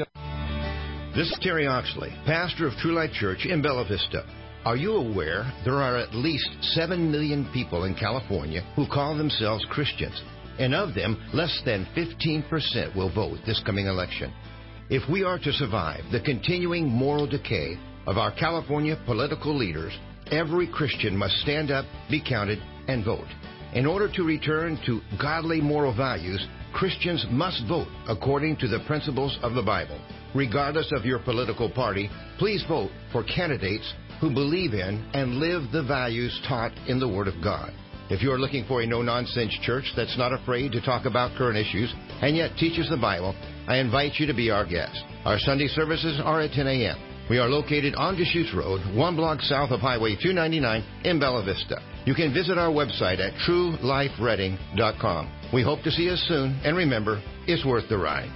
This is Terry Oxley, pastor of True Light Church in Bella Vista. Are you aware there are at least seven million people in California who call themselves Christians? And of them, less than fifteen percent will vote this coming election. If we are to survive the continuing moral decay of our California political leaders, every Christian must stand up, be counted, and vote. In order to return to godly moral values, Christians must vote according to the principles of the Bible. Regardless of your political party, please vote for candidates who believe in and live the values taught in the Word of God. If you are looking for a no-nonsense church that's not afraid to talk about current issues and yet teaches the Bible, I invite you to be our guest. Our Sunday services are at ten a.m. We are located on Deschutes Road, one block south of Highway two ninety-nine in Bella Vista. You can visit our website at true life reading dot com. We hope to see us soon, and remember, it's worth the ride.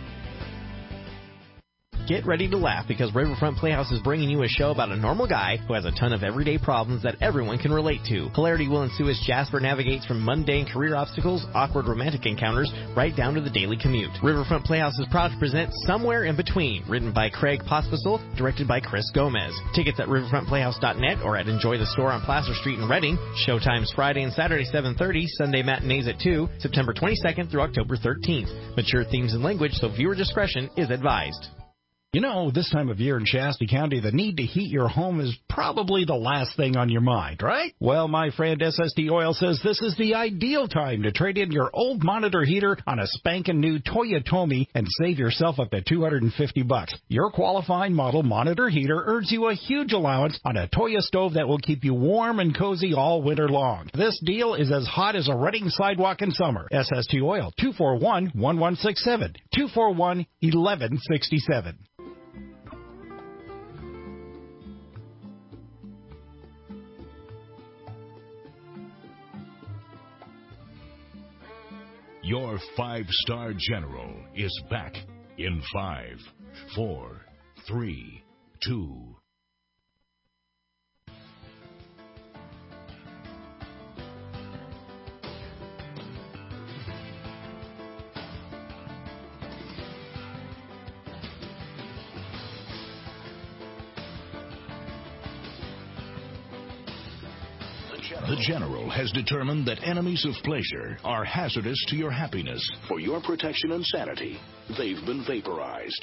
Get ready to laugh because Riverfront Playhouse is bringing you a show about a normal guy who has a ton of everyday problems that everyone can relate to. Hilarity will ensue as Jasper navigates from mundane career obstacles, awkward romantic encounters, right down to the daily commute. Riverfront Playhouse is proud to present Somewhere in Between, written by Craig Pospisil, directed by Chris Gomez. Tickets at riverfront playhouse dot net or at Enjoy the Store on Placer Street in Reading. Showtimes Friday and Saturday seven thirty, Sunday matinees at two, September twenty-second through October thirteenth. Mature themes and language, so viewer discretion is advised.
You know, this time of year in Shasta County, the need to heat your home is probably the last thing on your mind, right? Well, my friend S S T Oil says this is the ideal time to trade in your old monitor heater on a spanking new Toyotomi and save yourself up to two hundred fifty bucks. Your qualifying model monitor heater earns you a huge allowance on a Toyo stove that will keep you warm and cozy all winter long. This deal is as hot as a Reading sidewalk in summer. S S T Oil, two four one, one one six seven, two four one, one one six seven.
Your five-star general is back in five, four, three, two. The General has determined that enemies of pleasure are hazardous to your happiness. For your protection and sanity, they've been vaporized.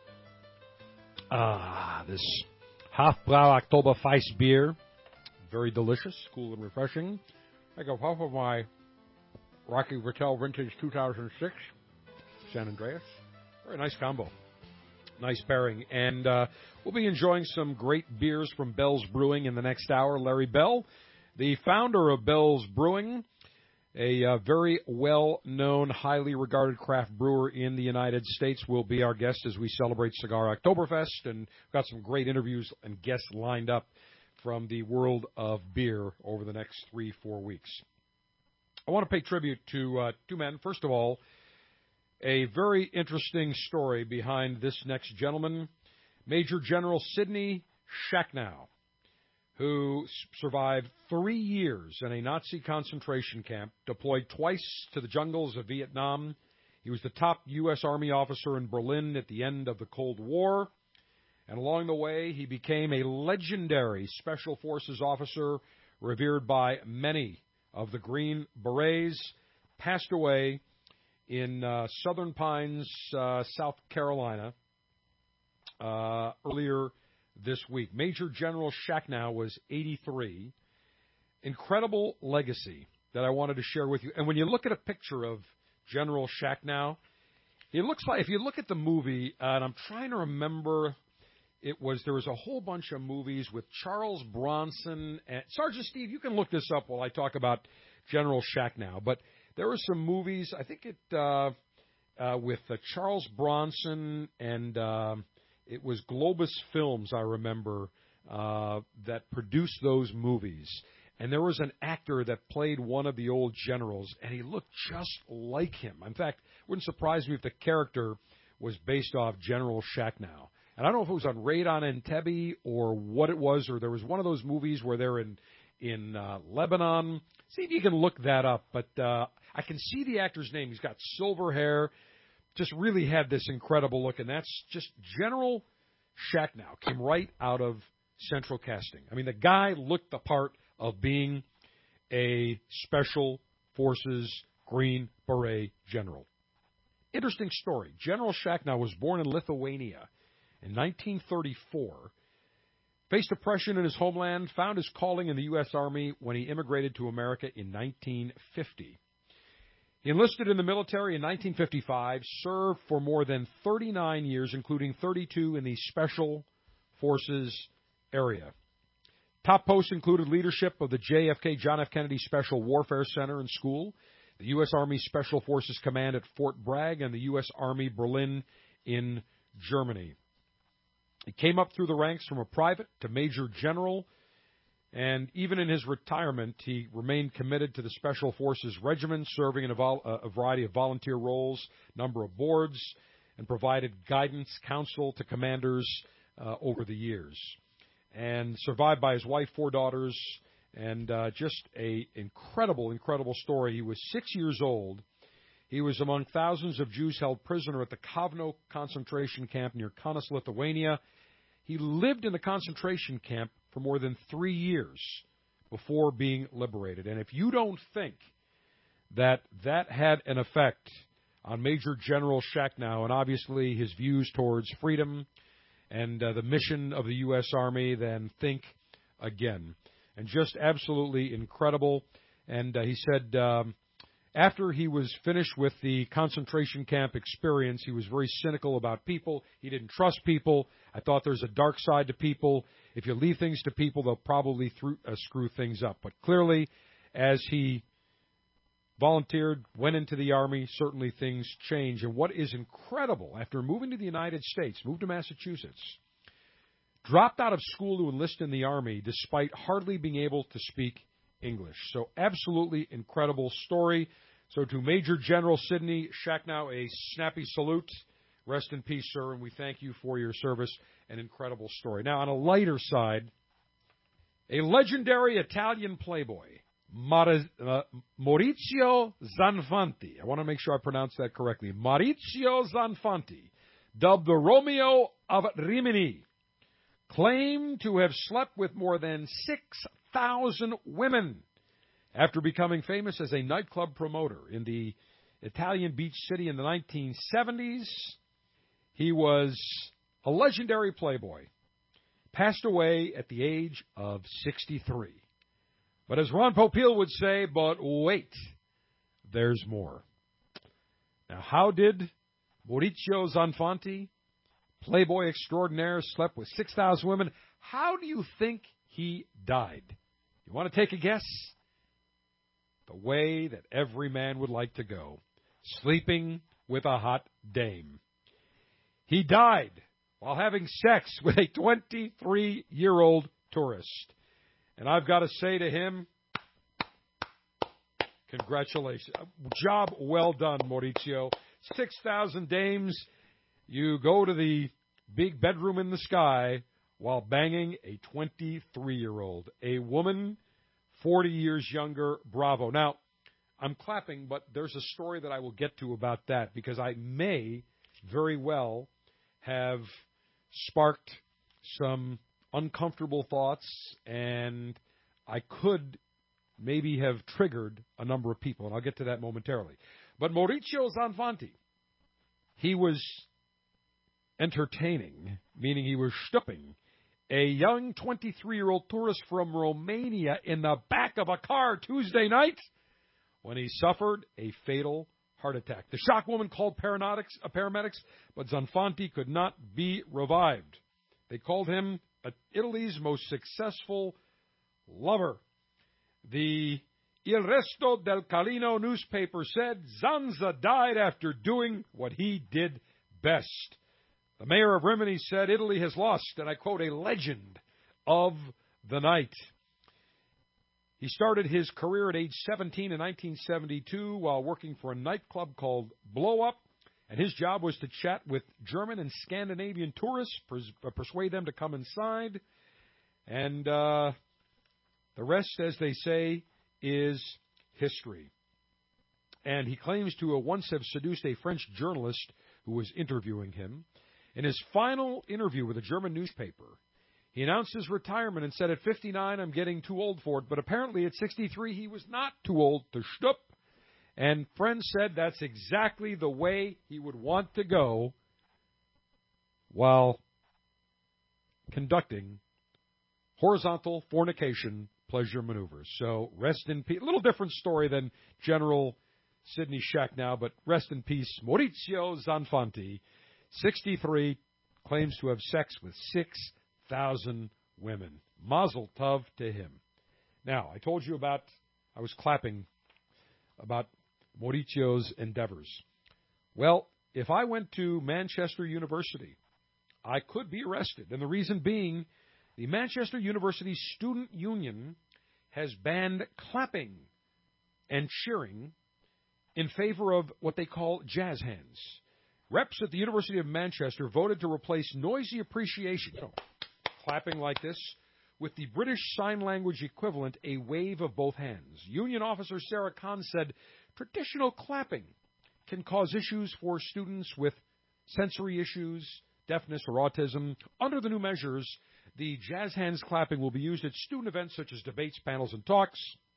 Ah, this Hofbrau Oktoberfest beer. Very delicious, cool and refreshing. I go puff of my Rocky Patel Vintage two thousand six San Andreas. Very nice combo. Nice pairing. And uh, we'll be enjoying some great beers from Bell's Brewing in the next hour. Larry Bell, the founder of Bell's Brewing, a uh, very well-known, highly regarded craft brewer in the United States, will be our guest as we celebrate Cigar Oktoberfest. And we've got some great interviews and guests lined up from the world of beer over the next three, four weeks. I want to pay tribute to uh, two men. First of all, a very interesting story behind this next gentleman, Major General Sidney Shacknow, who survived three years in a Nazi concentration camp, deployed twice to the jungles of Vietnam. He was the top U S Army officer in Berlin at the end of the Cold War. And along the way, he became a legendary Special Forces officer, revered by many of the Green Berets. Passed away in uh, Southern Pines, uh, South Carolina, uh, earlier this week. Major General Shacknow was eighty-three. Incredible legacy that I wanted to share with you. And when you look at a picture of General Shacknow, it looks like, if you look at the movie, uh, and I'm trying to remember, it was, there was a whole bunch of movies with Charles Bronson. And Sergeant Steve, you can look this up while I talk about General Shacknow. But there were some movies, I think it, uh, uh, with uh, Charles Bronson and, uh, it was Globus Films, I remember, uh, that produced those movies. And there was an actor that played one of the old generals, and he looked just like him. In fact, it wouldn't surprise me if the character was based off General Shacknow. And I don't know if it was on Raid on Entebbe or what it was, or there was one of those movies where they're in, in uh, Lebanon. See if you can look that up. But uh, I can see the actor's name. He's got silver hair. Just really had this incredible look, and that's just General Shacknow. Came right out of Central Casting. I mean, the guy looked the part of being a Special Forces Green Beret general. Interesting story. General Shacknow was born in Lithuania in nineteen thirty-four. Faced oppression in his homeland, found his calling in the U S Army when he immigrated to America in nineteen fifty. He enlisted in the military in nineteen fifty-five, served for more than thirty-nine years, including thirty-two in the Special Forces area. Top posts included leadership of the J F K John F. Kennedy Special Warfare Center and School, the U S Army Special Forces Command at Fort Bragg, and the U S Army Berlin in Germany. He came up through the ranks from a private to major general, and even in his retirement, he remained committed to the Special Forces Regiment, serving in a, vol- a variety of volunteer roles, number of boards, and provided guidance, counsel to commanders uh, over the years. And survived by his wife, four daughters, and uh, just a incredible, incredible story. He was six years old. He was among thousands of Jews held prisoner at the Kovno concentration camp near Kaunas, Lithuania. He lived in the concentration camp for more than three years before being liberated. And if you don't think that that had an effect on Major General Shacknow and obviously his views towards freedom and uh, the mission of the U S Army, then think again. And just absolutely incredible. And uh, he said um, after he was finished with the concentration camp experience, he was very cynical about people. He didn't trust people. I thought there's a dark side to people. If you leave things to people, they'll probably through, uh, screw things up. But clearly, as he volunteered, went into the Army, certainly things change. And what is incredible, after moving to the United States, moved to Massachusetts, dropped out of school to enlist in the Army despite hardly being able to speak English. So absolutely incredible story. So to Major General Sidney Shacknow, a snappy salute. Rest in peace, sir, and we thank you for your service. An incredible story. Now, on a lighter side, a legendary Italian playboy, Mar- uh, Maurizio Zanfanti. I want to make sure I pronounce that correctly. Maurizio Zanfanti, dubbed the Romeo of Rimini, claimed to have slept with more than six thousand women after becoming famous as a nightclub promoter in the Italian beach city in the nineteen seventies. He was a legendary playboy, passed away at the age of sixty-three. But as Ron Popeil would say, but wait, there's more. Now, how did Maurizio Zanfanti, playboy extraordinaire, slept with six thousand women? How do you think he died? You want to take a guess? The way that every man would like to go, sleeping with a hot dame. He died while having sex with a twenty-three-year-old tourist. And I've got to say to him, congratulations. Job well done, Maurizio. six thousand dames. You go to the big bedroom in the sky while banging a twenty-three-year-old. A woman forty years younger, bravo. Now, I'm clapping, but there's a story that I will get to about that because I may very well have sparked some uncomfortable thoughts, and I could maybe have triggered a number of people, and I'll get to that momentarily. But Maurizio Zanfanti, he was entertaining, meaning he was stooping a young twenty-three-year-old tourist from Romania in the back of a car Tuesday night when he suffered a fatal heart attack. The shocked woman called paramedics, uh, paramedics, but Zanfanti could not be revived. They called him Italy's most successful lover. The Il Resto del Carlino newspaper said Zanza died after doing what he did best. The mayor of Rimini said Italy has lost, and I quote, a legend of the night. He started his career at age seventeen in nineteen seventy-two while working for a nightclub called Blow Up, and his job was to chat with German and Scandinavian tourists, pers- persuade them to come inside, and uh, the rest, as they say, is history. And he claims to once have seduced a French journalist who was interviewing him. In his final interview with a German newspaper, he announced his retirement and said, at fifty-nine, I'm getting too old for it. But apparently at sixty-three, he was not too old to shtup. And friends said that's exactly the way he would want to go while conducting horizontal fornication pleasure maneuvers. So rest in peace. A little different story than General Sidney Scheck now, but rest in peace. Maurizio Zanfanti, sixty-three, claims to have sex with six thousand women. Mazel tov to him. Now, I told you about, I was clapping about Maurizio's endeavors. Well, if I went to Manchester University, I could be arrested. And the reason being, the Manchester University Student Union has banned clapping and cheering in favor of what they call jazz hands. Reps at the University of Manchester voted to replace noisy appreciation, you know, clapping like this, with the British Sign Language equivalent, a wave of both hands. Union officer Sarah Kahn said traditional clapping can cause issues for students with sensory issues, deafness, or autism. Under the new measures, the jazz hands clapping will be used at student events such as debates, panels, and talks.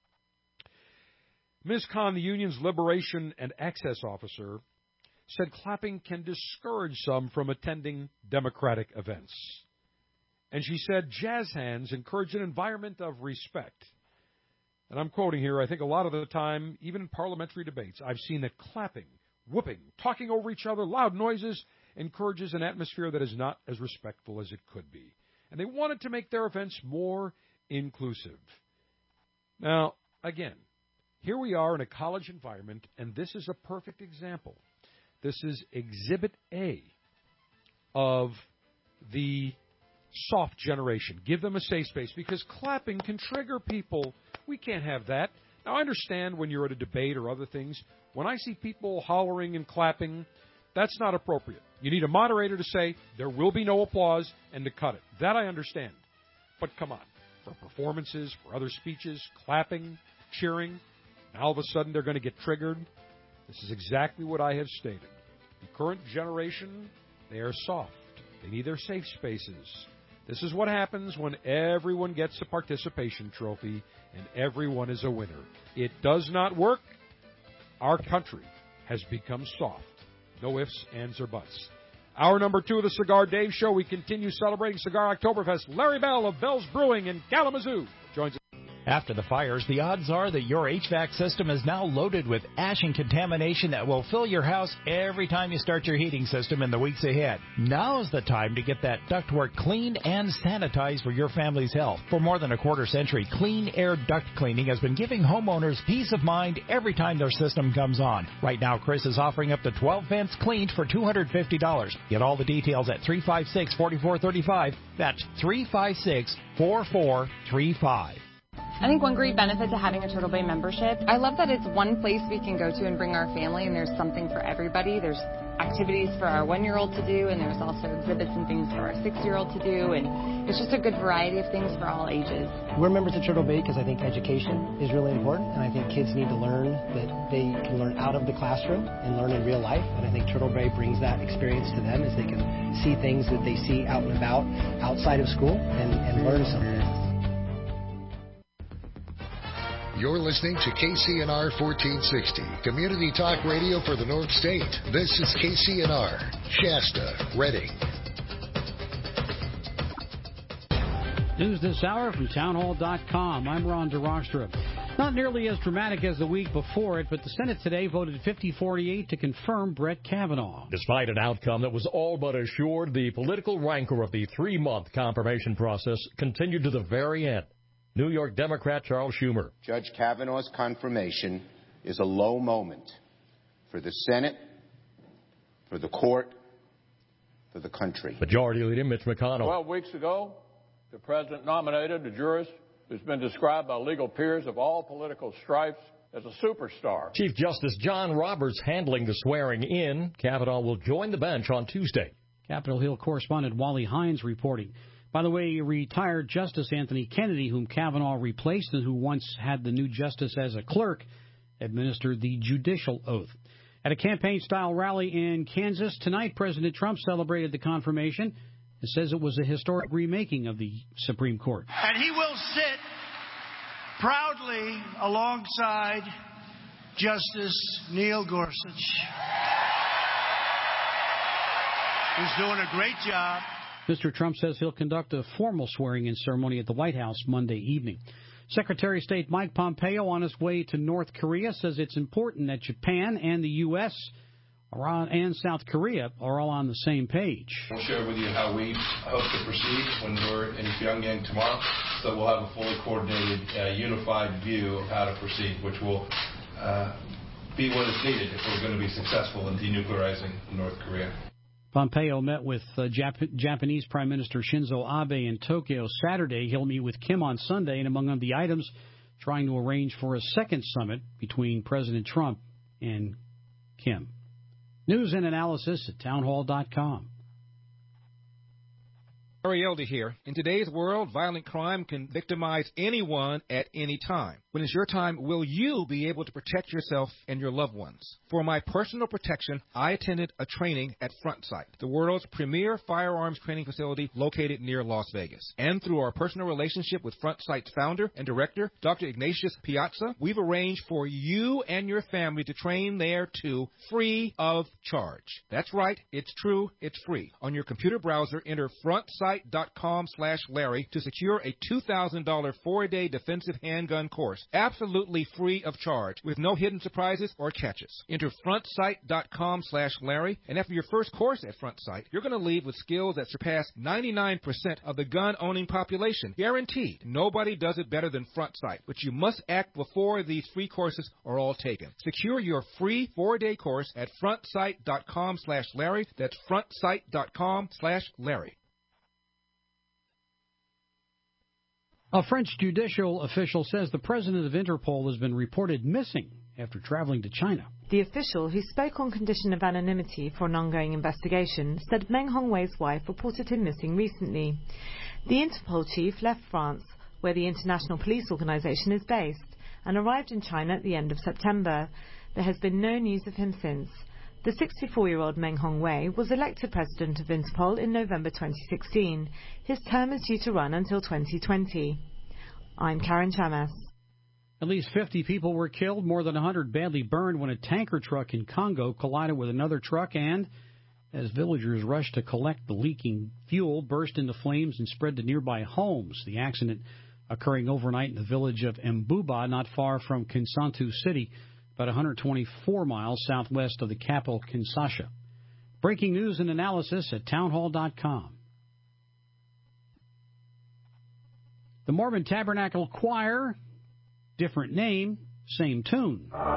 Miz Kahn, the union's Liberation and Access Officer, said clapping can discourage some from attending democratic events. And she said jazz hands encourage an environment of respect. And I'm quoting here, I think a lot of the time, even in parliamentary debates, I've seen that clapping, whooping, talking over each other, loud noises, encourages an atmosphere that is not as respectful as it could be. And they wanted to make their events more inclusive. Now, again, here we are in a college environment, and this is a perfect example. This is Exhibit A of the soft generation. Give them a safe space, because clapping can trigger people. We can't have that. Now, I understand when you're at a debate or other things, when I see people hollering and clapping, that's not appropriate. You need a moderator to say, there will be no applause, and to cut it. That I understand. But come on. For performances, for other speeches, clapping, cheering, and all of a sudden they're going to get triggered. This is exactly what I have stated. The current generation, they are soft. They need their safe spaces. This is what happens when everyone gets a participation trophy and everyone is a winner. It does not work. Our country has become soft. No ifs, ands, or buts. Hour number two of the Cigar Dave Show. We continue celebrating Cigar Oktoberfest. Larry Bell of Bell's Brewing in Kalamazoo joins us.
After the fires, the odds are that your H V A C system is now loaded with ash and contamination that will fill your house every time you start your heating system in the weeks ahead. Now's the time to get that ductwork cleaned and sanitized for your family's health. For more than a quarter century, Clean Air Duct Cleaning has been giving homeowners peace of mind every time their system comes on. Right now, Chris is offering up to twelve vents cleaned for two hundred fifty dollars. Get all the details at three five six, four four three five. That's three five six, four four three five.
I think one great benefit to having a Turtle Bay membership, I love that it's one place we can go to and bring our family, and there's something for everybody. There's activities for our one-year-old to do, and there's also exhibits and things for our six-year-old to do, and it's just a good variety of things for all ages.
We're members of Turtle Bay because I think education is really important, and I think kids need to learn that they can learn out of the classroom and learn in real life, and I think Turtle Bay brings that experience to them as they can see things that they see out and about outside of school and, and learn something.
You're listening to K C N R fourteen sixty, Community Talk Radio for the North State. This is K C N R, Shasta, Redding.
News this hour from townhall dot com. I'm Ron DeRockstra. Not nearly as dramatic as the week before it, but the Senate today voted fifty forty-eight to confirm Brett Kavanaugh.
Despite an outcome that was all but assured, the political rancor of the three-month confirmation process continued to the very end. New York Democrat Charles Schumer.
Judge Kavanaugh's confirmation is a low moment for the Senate, for the court, for the country.
Majority Leader Mitch McConnell.
Twelve weeks ago, the president nominated a jurist who's been described by legal peers of all political stripes as a superstar.
Chief Justice John Roberts handling the swearing in. Kavanaugh will join the bench on Tuesday.
Capitol Hill correspondent Wally Hines reporting. By the way, retired Justice Anthony Kennedy, whom Kavanaugh replaced and who once had the new justice as a clerk, administered the judicial oath. At a campaign-style rally in Kansas tonight, President Trump celebrated the confirmation and says it was a historic remaking of the Supreme Court.
And he will sit proudly alongside Justice Neil Gorsuch, who's doing a great job.
Mister Trump says he'll conduct a formal swearing-in ceremony at the White House Monday evening. Secretary of State Mike Pompeo, on his way to North Korea, says it's important that Japan and the U S are on, and South Korea are all on the same page.
We'll share with you how we hope to proceed when we're in Pyongyang tomorrow, so we'll have a fully coordinated, uh, unified view of how to proceed, which will uh, be what is needed if we're going to be successful in denuclearizing North Korea.
Pompeo met with uh, Jap- Japanese Prime Minister Shinzo Abe in Tokyo Saturday. He'll meet with Kim on Sunday, and among the items, trying to arrange for a second summit between President Trump and Kim. News and analysis at townhall dot com.
Arielda here. In today's world, violent crime can victimize anyone at any time. When it's your time, will you be able to protect yourself and your loved ones? For my personal protection, I attended a training at Front Sight, the world's premier firearms training facility located near Las Vegas. And through our personal relationship with Front Sight's founder and director, Doctor Ignatius Piazza, we've arranged for you and your family to train there too, free of charge. That's right, it's true, it's free. On your computer browser, enter frontsight.com slash Larry to secure a two thousand dollars four-day defensive handgun course, absolutely free of charge, with no hidden surprises or catches. Enter frontsight.com slash Larry, and after your first course at Front Sight, you're going to leave with skills that surpass ninety-nine percent of the gun-owning population. Guaranteed. Nobody does it better than Front Sight, but you must act before these free courses are all taken. Secure your free four-day course at frontsight.com slash Larry. That's frontsight.com slash Larry.
A French judicial official says the president of Interpol has been reported missing after traveling to China.
The official, who spoke on condition of anonymity for an ongoing investigation, said Meng Hongwei's wife reported him missing recently. The Interpol chief left France, where the International Police Organization is based, and arrived in China at the end of September. There has been no news of him since. The sixty-four-year-old Meng Hongwei was elected president of Interpol in November twenty sixteen. His term is due to run until twenty twenty. I'm Karen Chamas.
At least fifty people were killed, more than one hundred badly burned when a tanker truck in Congo collided with another truck and, as villagers rushed to collect the leaking fuel, burst into flames and spread to nearby homes. The accident occurring overnight in the village of Mbuba, not far from Kinsantu City, about one hundred twenty-four miles southwest of the capital, Kinshasa. Breaking news and analysis at townhall dot com. The Mormon Tabernacle Choir, different name, same tune.
The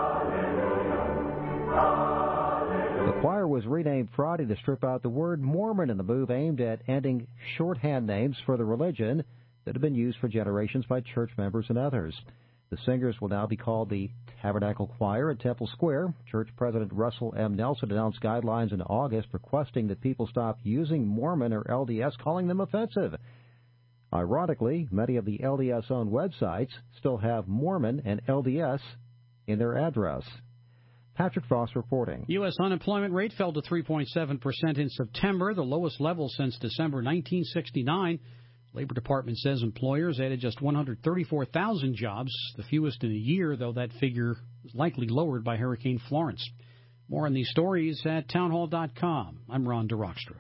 choir was renamed Friday to strip out the word Mormon in the move aimed at ending shorthand names for the religion that have been used for generations by church members and others. The singers will now be called the Tabernacle Choir at Temple Square. Church President Russell M. Nelson announced guidelines in August requesting that people stop using Mormon or L D S, calling them offensive. Ironically, many of the L D S-owned websites still have Mormon and L D S in their address. Patrick Frost reporting.
U S unemployment rate fell to three point seven percent in September, the lowest level since December nineteen sixty-nine. Labor Department says employers added just one hundred thirty-four thousand jobs, the fewest in a year, though that figure is likely lowered by Hurricane Florence. More on these stories at townhall dot com. I'm Ron DeRockstra.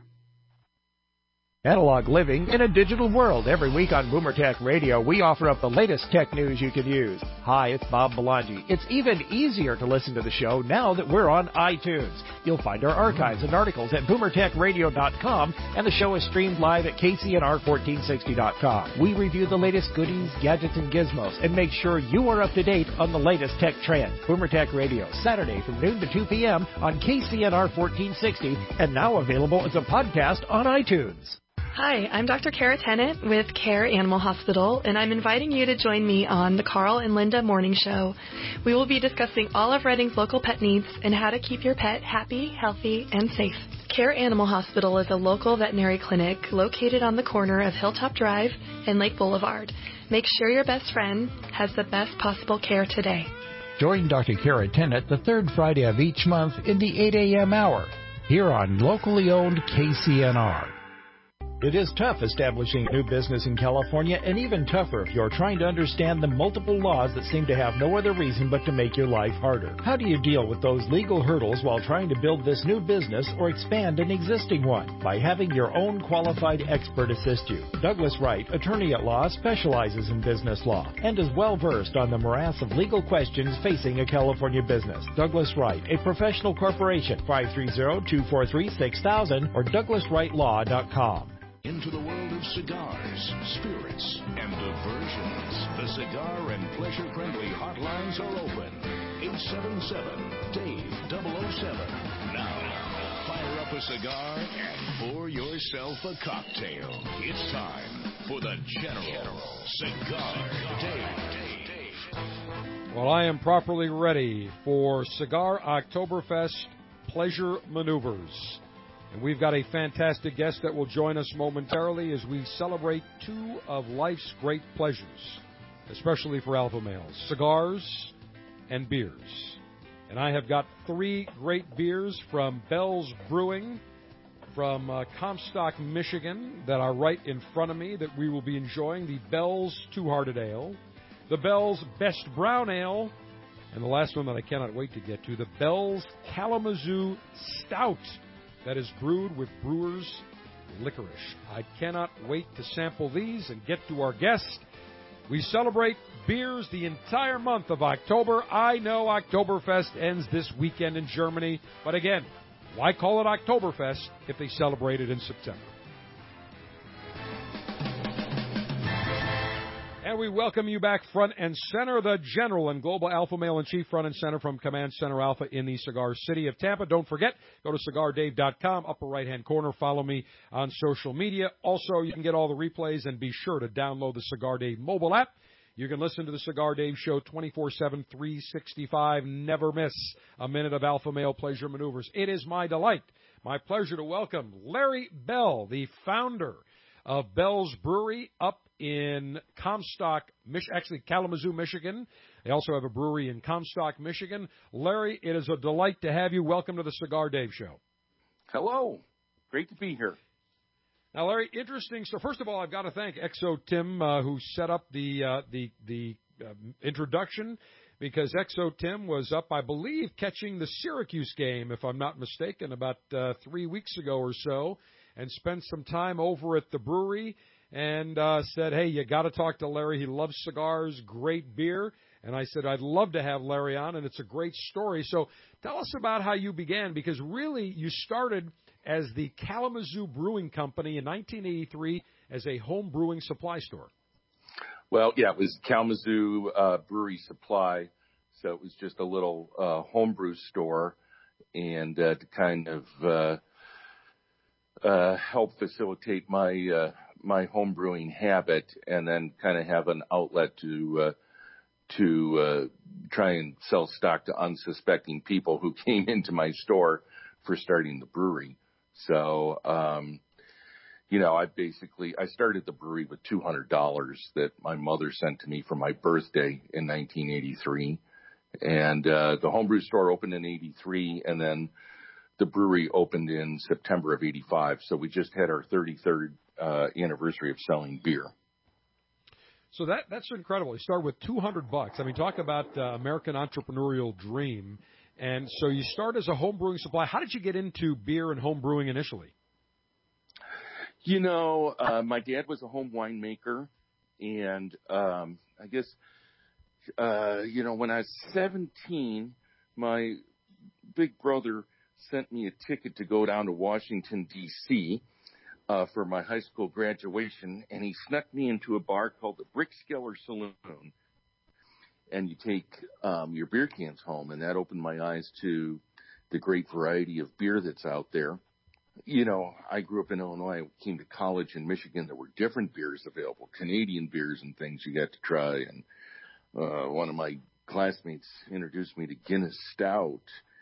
Analog living in a digital world. Every week on Boomer Tech Radio, we offer up the latest tech news you can use. Hi, it's Bob Belangi. It's even easier to listen to the show now that we're on iTunes. You'll find our archives and articles at boomer tech radio dot com, and the show is streamed live at k c n r fourteen sixty dot com. We review the latest goodies, gadgets, and gizmos, and make sure you are up to date on the latest tech trends. Boomer Tech Radio, Saturday from noon to two p.m. on K C N R fourteen sixty, and now available as a podcast on iTunes.
Hi, I'm Doctor Kara Tennant with Care Animal Hospital, and I'm inviting you to join me on the Carl and Linda Morning Show. We will be discussing all of Reading's local pet needs and how to keep your pet happy, healthy, and safe. Care Animal Hospital is a local veterinary clinic located on the corner of Hilltop Drive and Lake Boulevard. Make sure your best friend has the best possible care today.
Join Doctor Kara Tennant the third Friday of each month in the eight a.m. hour here on locally owned K C N R.
It is tough establishing a new business in California, and even tougher if you're trying to understand the multiple laws that seem to have no other reason but to make your life harder. How do you deal with those legal hurdles while trying to build this new business or expand an existing one? By having your own qualified expert assist you. Douglas Wright, attorney at law, specializes in business law and is well versed on the morass of legal questions facing a California business. Douglas Wright, a professional corporation, five three zero, two four three, six thousand or douglas wright law dot com.
Into the world of cigars, spirits, and diversions. The Cigar and Pleasure Friendly hotlines are open. eight seven seven, Dave double oh seven. Now, fire up a cigar and pour yourself a cocktail. It's time for the General Cigar Dave.
Well, I am properly ready for Cigar Oktoberfest Pleasure Maneuvers. And we've got a fantastic guest that will join us momentarily as we celebrate two of life's great pleasures, especially for alpha males, cigars and beers. And I have got three great beers from Bell's Brewing from uh, Comstock, Michigan, that are right in front of me that we will be enjoying. The Bell's Two-Hearted Ale, the Bell's Best Brown Ale, and the last one that I cannot wait to get to, the Bell's Kalamazoo Stout, that is brewed with brewer's licorice. I cannot wait to sample these and get to our guest. We celebrate beers the entire month of October. I know Oktoberfest ends this weekend in Germany, but again, why call it Oktoberfest if they celebrate it in September? And we welcome you back front and center, the General and Global Alpha Male and Chief front and center from Command Center Alpha in the Cigar City of Tampa. Don't forget, go to cigar dave dot com, upper right-hand corner. Follow me on social media. Also, you can get all the replays and be sure to download the Cigar Dave mobile app. You can listen to the Cigar Dave Show twenty-four seven, three sixty-five. Never miss a minute of Alpha Male Pleasure Maneuvers. It is my delight, my pleasure to welcome Larry Bell, the founder of Bell's Brewery up in Comstock, Mich- actually Kalamazoo, Michigan. They also have a brewery in Comstock, Michigan. Larry, it is a delight to have you. Welcome to the Cigar Dave Show.
Hello. Great to be here.
Now, Larry, interesting. So, first of all, I've got to thank Exo Tim, uh, who set up the uh, the the uh, introduction, because Exo Tim was up, I believe, catching the Syracuse game, if I'm not mistaken, about uh, three weeks ago or so, and spent some time over at the brewery. And uh, said, hey, you got to talk to Larry. He loves cigars, great beer. And I said, I'd love to have Larry on, and it's a great story. So tell us about how you began, because really you started as the Kalamazoo Brewing Company in nineteen eighty-three as a home brewing supply store.
Well, yeah, it was Kalamazoo uh, Brewery Supply, so it was just a little uh, homebrew store, and uh, to kind of uh, uh, help facilitate my uh, my home brewing habit, and then kind of have an outlet to uh, to uh, try and sell stock to unsuspecting people who came into my store for starting the brewery. So, um, you know, I basically, I started the brewery with two hundred dollars that my mother sent to me for my birthday in nineteen eighty-three. And uh, the homebrew store opened in eighty-three, and then the brewery opened in September of eighty-five. So we just had our thirty-third uh, anniversary of selling beer.
So that that's incredible. You start with two hundred bucks. I mean, talk about uh, American entrepreneurial dream. And so you start as a home brewing supply. How did you get into beer and home brewing initially?
You know, uh, my dad was a home winemaker, and um, I guess, uh, you know, when I was seventeen, my big brother sent me a ticket to go down to Washington, D C, Uh, for my high school graduation, and he snuck me into a bar called the Brickskeller Saloon. And you take um, your beer cans home, and that opened my eyes to the great variety of beer that's out there. You know, I grew up in Illinois. I came to college in Michigan. There were different beers available, Canadian beers and things you got to try. And uh, one of my classmates introduced me to Guinness Stout.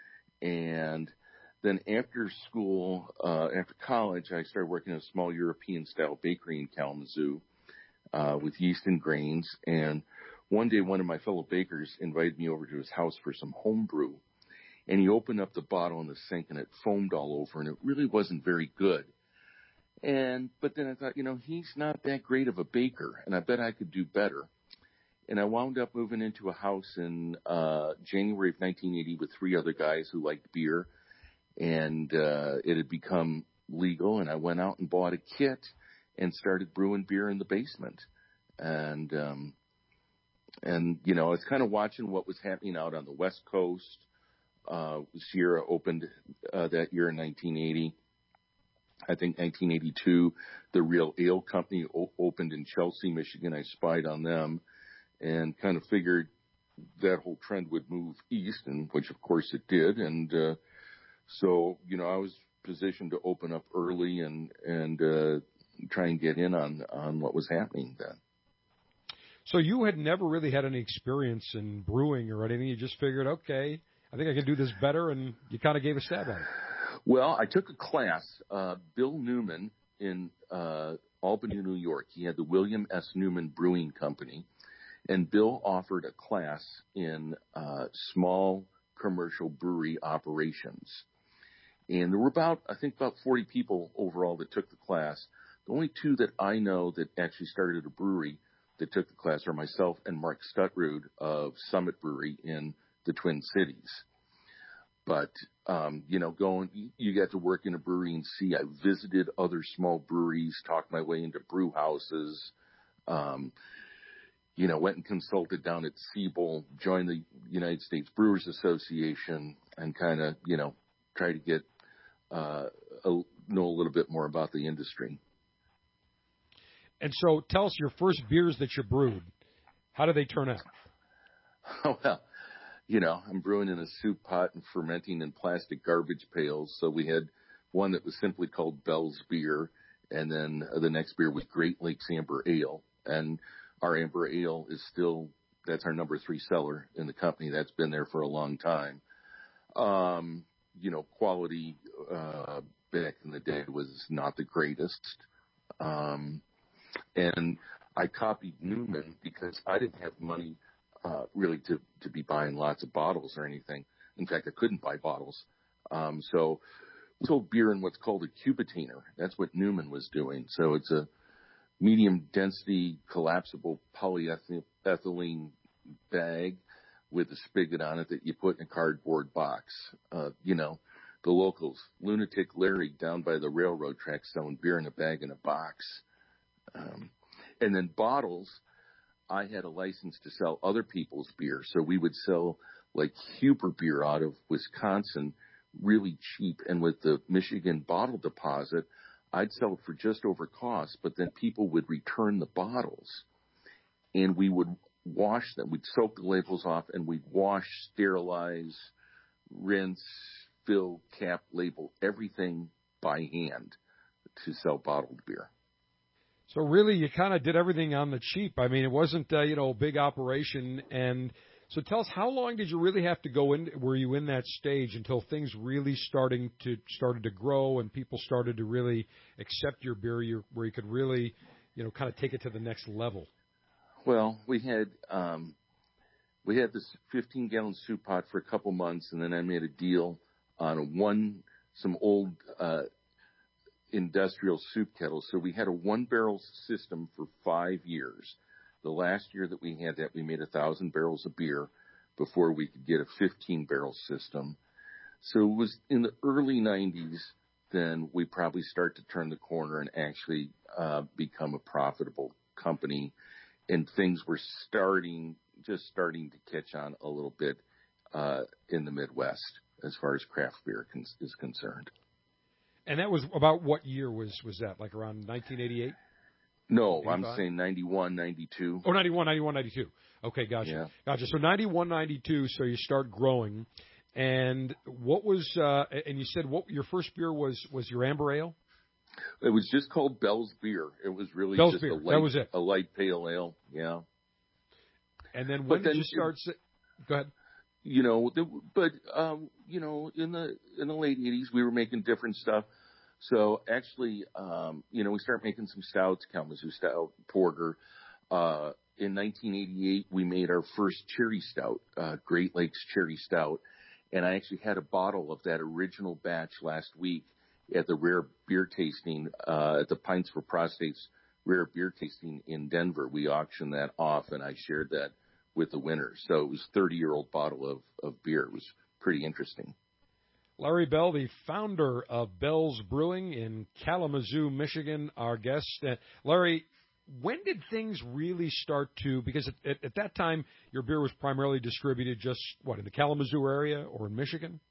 And then after school, uh, after college, I started working in a small European-style bakery in Kalamazoo uh, with yeast and grains. And one day, one of my fellow bakers invited me over to his house for some home brew. And he opened up the bottle in the sink, and it foamed all over, and it really wasn't very good. And but then I thought, you know, he's not that great of a baker, and I bet I could do better. And I wound up moving into a house in uh, January of nineteen eighty with three other guys who liked beer. And uh, it had become legal, and I went out and bought a kit and started brewing beer in the basement. And, um, and you know, I was kind of watching what was happening out on the West Coast. Uh, Sierra opened uh, that year in nineteen eighty. I think nineteen eighty-two, the Real Ale Company o- opened in Chelsea, Michigan. I spied on them and kind of figured that whole trend would move east, and which, of course, it did. And uh, So, you know, I was positioned to open up early and, and uh, try and get in on, on what was happening then.
So you had never really had any experience in brewing or anything. You just figured, okay, I think I can do this better, and you kind of gave a stab at it.
Well, I took a class. Uh, Bill Newman in uh, Albany, New York, he had the William S. Newman Brewing Company, and Bill offered a class in uh, small commercial brewery operations. And there were about, I think, about forty people overall that took the class. The only two that I know that actually started a brewery that took the class are myself and Mark Stutrud of Summit Brewery in the Twin Cities. But, um, you know, going, you get to work in a brewery and see. I visited other small breweries, talked my way into brew houses, um, you know, went and consulted down at Siebel, joined the United States Brewers Association, and kind of, you know, try to get Uh, a, know a little bit more about the industry.
And so tell us your first beers that you brewed. How did they turn out?
Oh, well, you know, I'm brewing in a soup pot and fermenting in plastic garbage pails. So we had one that was simply called Bell's Beer, and then the next beer was Great Lakes Amber Ale. And our Amber Ale is still, that's our number three seller in the company. That's been there for a long time. Um, you know, quality uh, back in the day was not the greatest. Um, and I copied Newman because I didn't have money uh, really to, to be buying lots of bottles or anything. In fact, I couldn't buy bottles. Um, so we sold beer in what's called a cubitainer. That's what Newman was doing. So it's a medium density collapsible polyethylene bag with a spigot on it that you put in a cardboard box. Uh, you know, the locals, Lunatic Larry down by the railroad tracks selling beer in a bag in a box. Um, and then bottles, I had a license to sell other people's beer. So we would sell like Huber beer out of Wisconsin really cheap. And with the Michigan bottle deposit, I'd sell it for just over cost, but then people would return the bottles and we would wash them. We'd soak the labels off and we'd wash, sterilize, rinse, fill, cap, label, everything by hand to sell bottled beer.
So really, you kind of did everything on the cheap. I mean, it wasn't, uh, you know, a big operation. And so tell us, how long did you really have to go in? Were you in that stage until things really starting to started to grow and people started to really accept your beer, your, where you could really, you know, kind of take it to the next level?
Well, we had um, we had this fifteen gallon soup pot for a couple months, and then I made a deal on one some old uh, industrial soup kettles. So we had a one barrel system for five years. The last year that we had that, we made a thousand barrels of beer before we could get a fifteen barrel system. So it was in the early nineties, then we probably start to turn the corner and actually uh, become a profitable company. And things were starting, just starting to catch on a little bit uh, in the Midwest as far as craft beer con- is concerned.
And that was about what year was, was that? Like around nineteen eighty-eight?
No,
eighty-five?
I'm saying ninety-one, ninety-two.
Oh, ninety-one, ninety-one, ninety-two. Okay, gotcha.
Yeah.
Gotcha. So ninety-one, ninety-two, so you start growing. And what was, uh, and you said what your first beer was, was your amber ale?
It was just called Bell's Beer. It was really
Bell's
just
Beer.
a light,
That was it.
a light pale ale. Yeah.
And then when
But
did
then
you start?
it-
Go ahead.
You know, the, but um, you know, in the in the late eighties, we were making different stuff. So actually, um, you know, we started making some stouts, Kalamazoo Stout, Porter. Uh, in nineteen eighty-eight, we made our first cherry stout, uh, Great Lakes Cherry Stout, and I actually had a bottle of that original batch last week at the Rare Beer Tasting uh, at the Pints for Prostates Rare Beer Tasting in Denver. We auctioned that off, and I shared that with the winners. So it was a thirty-year-old bottle of, of beer. It was pretty interesting.
Larry Bell, the founder of Bell's Brewing in Kalamazoo, Michigan, our guest. Uh, Larry, when did things really start to, because at, at, at that time, your beer was primarily distributed just, what, in the Kalamazoo area or in Michigan?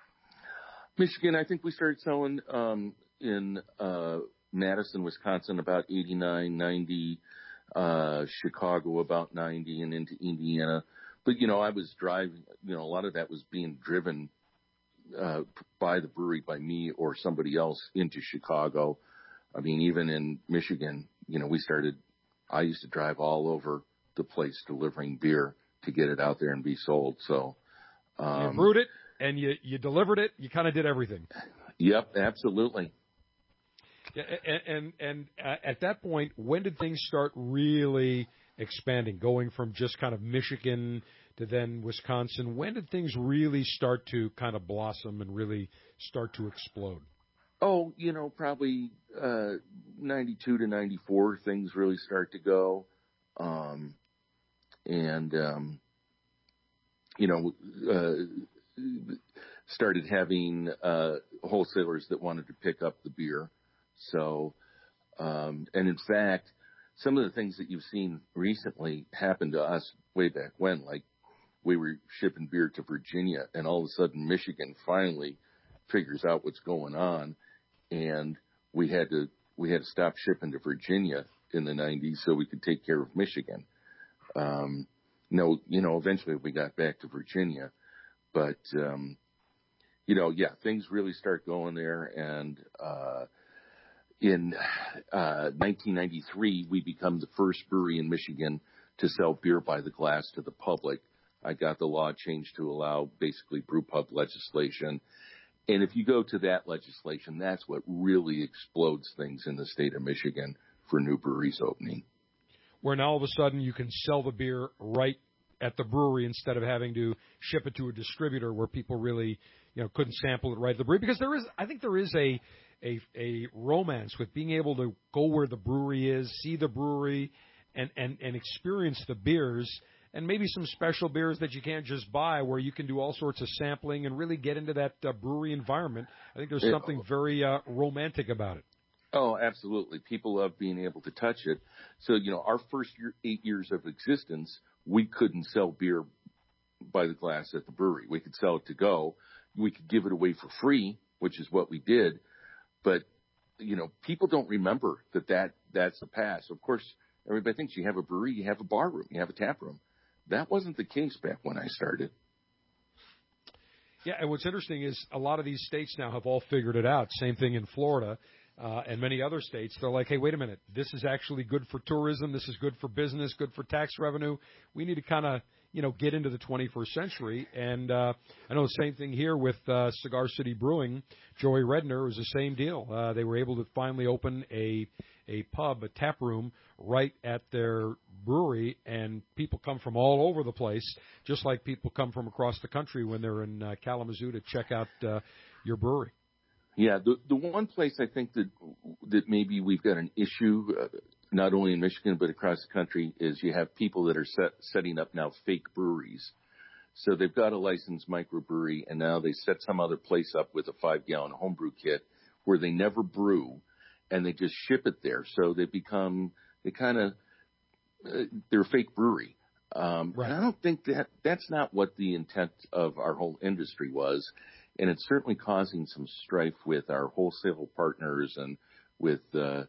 Michigan, I think we started selling um, in uh, Madison, Wisconsin about eighty-nine, ninety, uh, Chicago about ninety, and into Indiana. But, you know, I was driving, you know, a lot of that was being driven uh, by the brewery, by me or somebody else into Chicago. I mean, even in Michigan, you know, we started, I used to drive all over the place delivering beer to get it out there and be sold. So, um,
you brewed it and you, you delivered it. You kind of did everything.
Yep, absolutely.
Yeah, and, and, and at that point, when did things start really expanding, going from just kind of Michigan to then Wisconsin? When did things really start to kind of blossom and really start to explode?
Oh, you know, probably uh, ninety-two to ninety-four, things really start to go. Um, and, um, you know, uh, started having uh, wholesalers that wanted to pick up the beer. So, um, and in fact, some of the things that you've seen recently happened to us way back when, like we were shipping beer to Virginia, and all of a sudden Michigan finally figures out what's going on, and we had to we had to stop shipping to Virginia in the nineties so we could take care of Michigan. Um, no, you know, eventually we got back to Virginia, but um, you know, yeah, things really start going there, and uh, in uh, nineteen ninety-three, we become the first brewery in Michigan to sell beer by the glass to the public. I got the law changed to allow basically brew pub legislation. And if you go to that legislation, that's what really explodes things in the state of Michigan for new breweries opening.
Where now all of a sudden you can sell the beer right at the brewery instead of having to ship it to a distributor where people really, you know, couldn't sample it right at the brewery. Because there is, I think there is a, a, a romance with being able to go where the brewery is, see the brewery, and, and, and experience the beers, and maybe some special beers that you can't just buy, where you can do all sorts of sampling and really get into that uh, brewery environment. I think there's
It,
something very uh, romantic about it.
Oh, absolutely. People love being able to touch it. So, you know, our first year, eight years of existence, we couldn't sell beer by the glass at the brewery. We could sell it to go. We could give it away for free, which is what we did. But, you know, people don't remember that, that that's the past. Of course, everybody thinks you have a brewery, you have a bar room, you have a tap room. That wasn't the case back when I started.
Yeah, and what's interesting is a lot of these states now have all figured it out. Same thing in Florida. uh, and many other states, they're like, hey, wait a minute, this is actually good for tourism, this is good for business, good for tax revenue. We need to kind of, you know, get into the twenty-first century. And uh, I know the same thing here with uh, Cigar City Brewing. Joey Redner was the same deal. Uh, they were able to finally open a a pub, a tap room, right at their brewery, and people come from all over the place, just like people come from across the country when they're in uh, Kalamazoo to check out uh, your brewery.
Yeah, the the one place I think that that maybe we've got an issue, uh, not only in Michigan but across the country, is you have people that are set, setting up now fake breweries. So they've got a licensed microbrewery, and now they set some other place up with a five-gallon homebrew kit where they never brew, and they just ship it there. So they become, they kind of, uh, they're a fake brewery. Um, right. And I don't think that, that's not what the intent of our whole industry was. And it's certainly causing some strife with our wholesale partners and with uh,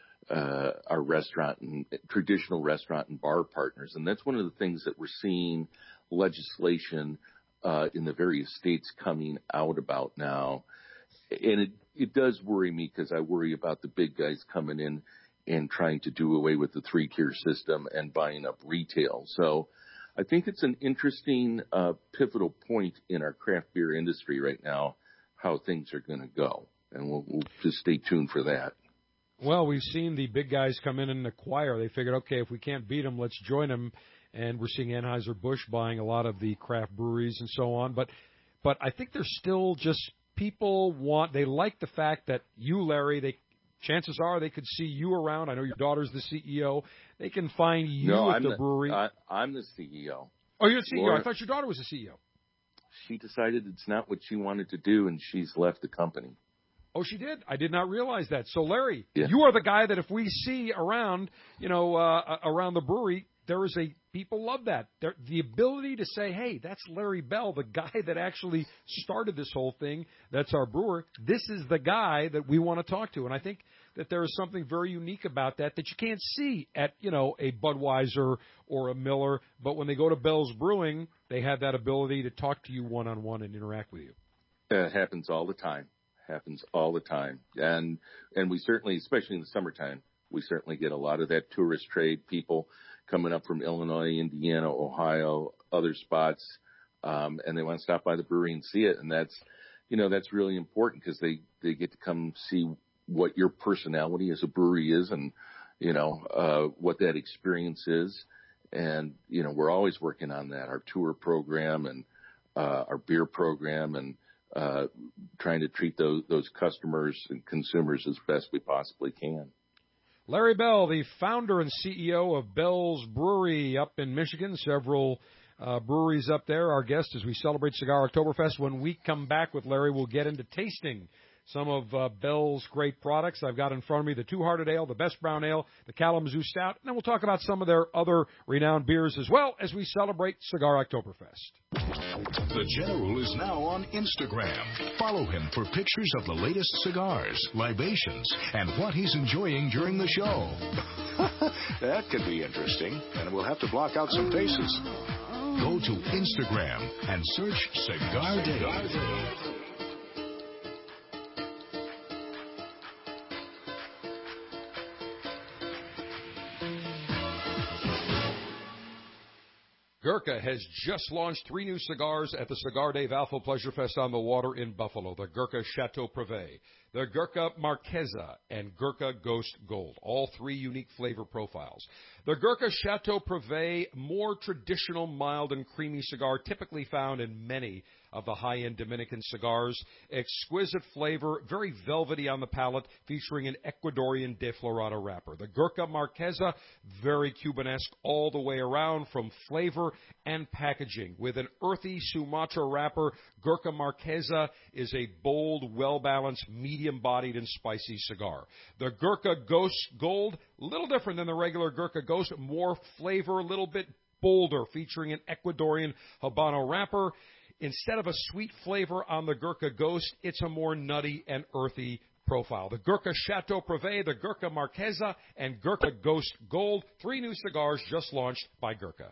uh, our restaurant and traditional restaurant and bar partners. And that's one of the things that we're seeing legislation uh, in the various states coming out about now. And it, it does worry me because I worry about the big guys coming in and trying to do away with the three-tier system and buying up retail. So I think it's an interesting uh, pivotal point in our craft beer industry right now, how things are going to go. And we'll, we'll just stay tuned for that.
Well, we've seen the big guys come in and acquire. They figured, okay, if we can't beat them, let's join them. And we're seeing Anheuser-Busch buying a lot of the craft breweries and so on. But but I think there's still just people want, they like the fact that you, Larry, they chances are they could see you around. I know your daughter's the C E O. They can find you
no,
at
I'm
the,
the
brewery.
I, I'm the C E O.
Oh, you're the C E O.
Laura,
I thought your daughter was the C E O.
She decided it's not what she wanted to do, and she's left the company.
Oh, she did? I did not realize that. So, Larry,
yeah.
you are the guy that if we see around, you know, uh, around the brewery, there is a, people love that. There, the ability to say, hey, that's Larry Bell, the guy that actually started this whole thing. That's our brewer. This is the guy that we want to talk to. And I think that there is something very unique about that that you can't see at, you know, a Budweiser or a Miller. But when they go to Bell's Brewing, they have that ability to talk to you one-on-one and interact with you.
It happens all the time. Happens all the time. And and we certainly, especially in the summertime, we certainly get a lot of that tourist trade, people coming up from Illinois, Indiana, Ohio, other spots, um, and they want to stop by the brewery and see it. And that's, you know, that's really important because they, they get to come see what your personality as a brewery is and, you know, uh, what that experience is. And, you know, we're always working on that, our tour program and uh, our beer program and uh, trying to treat those, those customers and consumers as best we possibly can.
Larry Bell, the founder and C E O of Bell's Brewery up in Michigan, several uh, breweries up there. Our guest as we celebrate Cigar Oktoberfest. When we come back with Larry, we'll get into tasting some of uh, Bell's great products. I've got in front of me the Two-Hearted Ale, the Best Brown Ale, the Kalamazoo Stout, and then we'll talk about some of their other renowned beers as well as we celebrate Cigar Oktoberfest.
The General is now on Instagram. Follow him for pictures of the latest cigars, libations, and what he's enjoying during the show.
That could be interesting, and we'll have to block out some faces.
Go to Instagram and search Cigar Dave.
Gurkha has just launched three new cigars at the Cigar Dave Alpha Pleasure Fest on the water in Buffalo. The Gurkha Chateau Privé, the Gurkha Marquesa, and Gurkha Ghost Gold. All three unique flavor profiles. The Gurkha Chateau Privé, more traditional, mild, and creamy cigar typically found in many of the high-end Dominican cigars. Exquisite flavor, very velvety on the palate, featuring an Ecuadorian de Florada wrapper. The Gurkha Marquesa, very Cubanesque all the way around from flavor and packaging. With an earthy Sumatra wrapper, Gurkha Marquesa is a bold, well-balanced, medium-bodied, and spicy cigar. The Gurkha Ghost Gold, a little different than the regular Gurkha Ghost, more flavor, a little bit bolder, featuring an Ecuadorian Habano wrapper. Instead of a sweet flavor on the Gurkha Ghost, it's a more nutty and earthy profile. The Gurkha Chateau Privé, the Gurkha Marquesa, and Gurkha Ghost Gold, three new cigars just launched by Gurkha.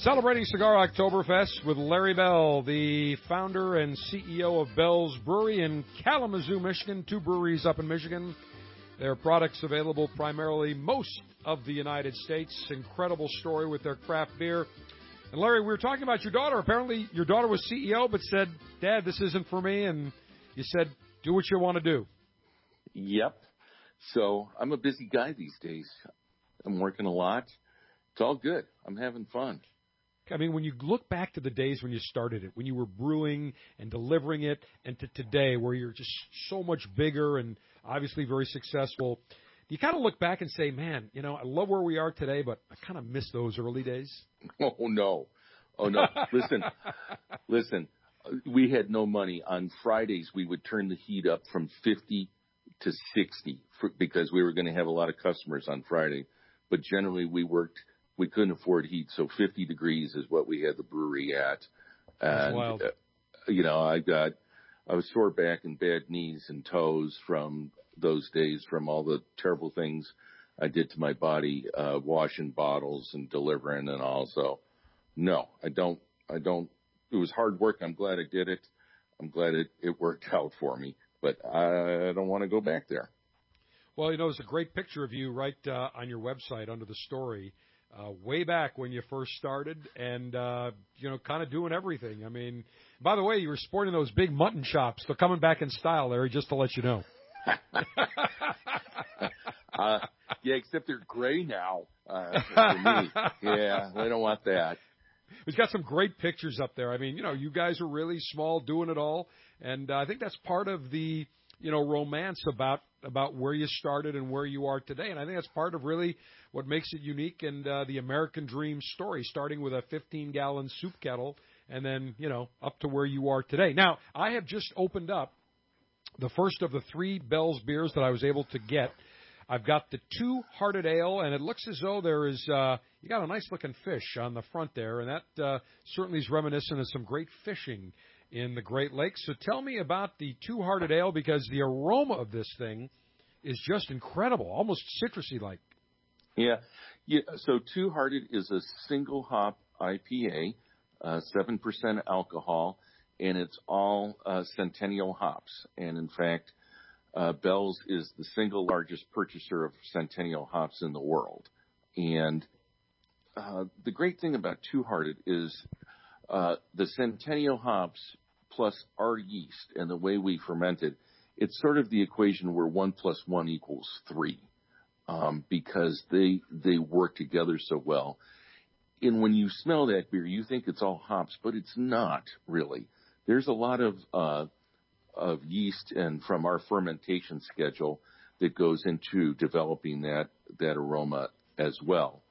Celebrating Cigar Oktoberfest with Larry Bell, the founder and C E O of Bell's Brewery in Kalamazoo, Michigan. Two breweries up in Michigan. Their products available primarily most of the United States. Incredible story with their craft beer. And Larry, we were talking about your daughter. Apparently your daughter was C E O but said, Dad, this isn't for me. And you said, do what you want to do.
Yep. So I'm a busy guy these days. I'm working a lot. It's all good. I'm having fun.
I mean, when you look back to the days when you started it, when you were brewing and delivering it, and to today where you're just so much bigger and obviously very successful, you kind of look back and say, man, you know, I love where we are today, but I kind of miss those early days.
Oh, no. Oh, no. Listen, listen, we had no money. On Fridays, we would turn the heat up from fifty to sixty for, because we were going to have a lot of customers on Friday. But generally, we worked. We couldn't afford heat, so fifty degrees is what we had the brewery at. And,
wild.
Uh, you know, I got, I was sore back and bad knees and toes from those days, from all the terrible things I did to my body, uh, washing bottles and delivering and all. So, no, I don't, I don't, it was hard work. I'm glad I did it. I'm glad it, it worked out for me, but I don't want to go back there.
Well, you know, there's a great picture of you right uh, on your website under the story. Uh, way back when you first started and, uh, you know, kind of doing everything. I mean, by the way, you were sporting those big mutton chops. They're coming back in style, Larry, just to let you know.
uh, yeah, except they're gray now uh, for me. Yeah, I don't want that.
We've got some great pictures up there. I mean, you know, you guys are really small doing it all. And uh, I think that's part of the, you know, romance about about where you started and where you are today. And I think that's part of really what makes it unique and uh, the American dream story, starting with a fifteen-gallon soup kettle and then, you know, up to where you are today. Now, I have just opened up the first of the three Bell's beers that I was able to get. I've got the Two-Hearted Ale, and it looks as though there is, uh, you got a nice-looking fish on the front there, and that uh, certainly is reminiscent of some great fishing in the Great Lakes. So tell me about the Two-Hearted Ale, because the aroma of this thing is just incredible, almost citrusy-like.
Yeah. yeah. So Two-Hearted is a single hop I P A, uh, seven percent alcohol, and it's all uh, Centennial hops. And in fact, uh, Bell's is the single largest purchaser of Centennial hops in the world. And uh, the great thing about Two-Hearted is uh, the Centennial hops plus our yeast and the way we ferment it, it's sort of the equation where one plus one equals three, um, because they they work together so well. And when you smell that beer, you think it's all hops, but it's not really. There's a lot of uh, of yeast and from our fermentation schedule that goes into developing that that aroma as well.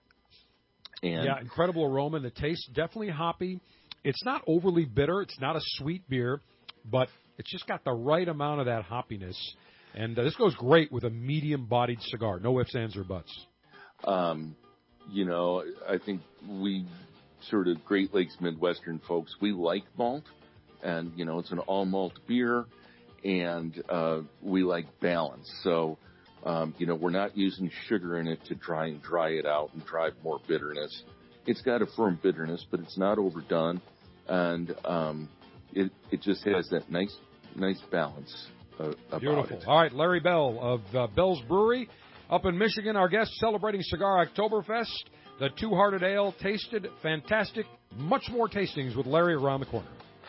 And
yeah, incredible aroma. And the taste definitely hoppy. It's not overly bitter. It's not a sweet beer, but it's just got the right amount of that hoppiness. And uh, this goes great with a medium-bodied cigar. No ifs, ands, or buts.
Um, you know, I think we sort of Great Lakes Midwestern folks, we like malt. And, you know, it's an all-malt beer, and uh, we like balance. So, um, you know, we're not using sugar in it to try and dry it out and drive more bitterness. It's got a firm bitterness, but it's not overdone, and um, it it just has that nice nice balance uh, about
Beautiful.
it.
All right, Larry Bell of uh, Bell's Brewery up in Michigan, our guest celebrating Cigar Oktoberfest. The Two-Hearted Ale tasted fantastic. Much more tastings with Larry around the corner.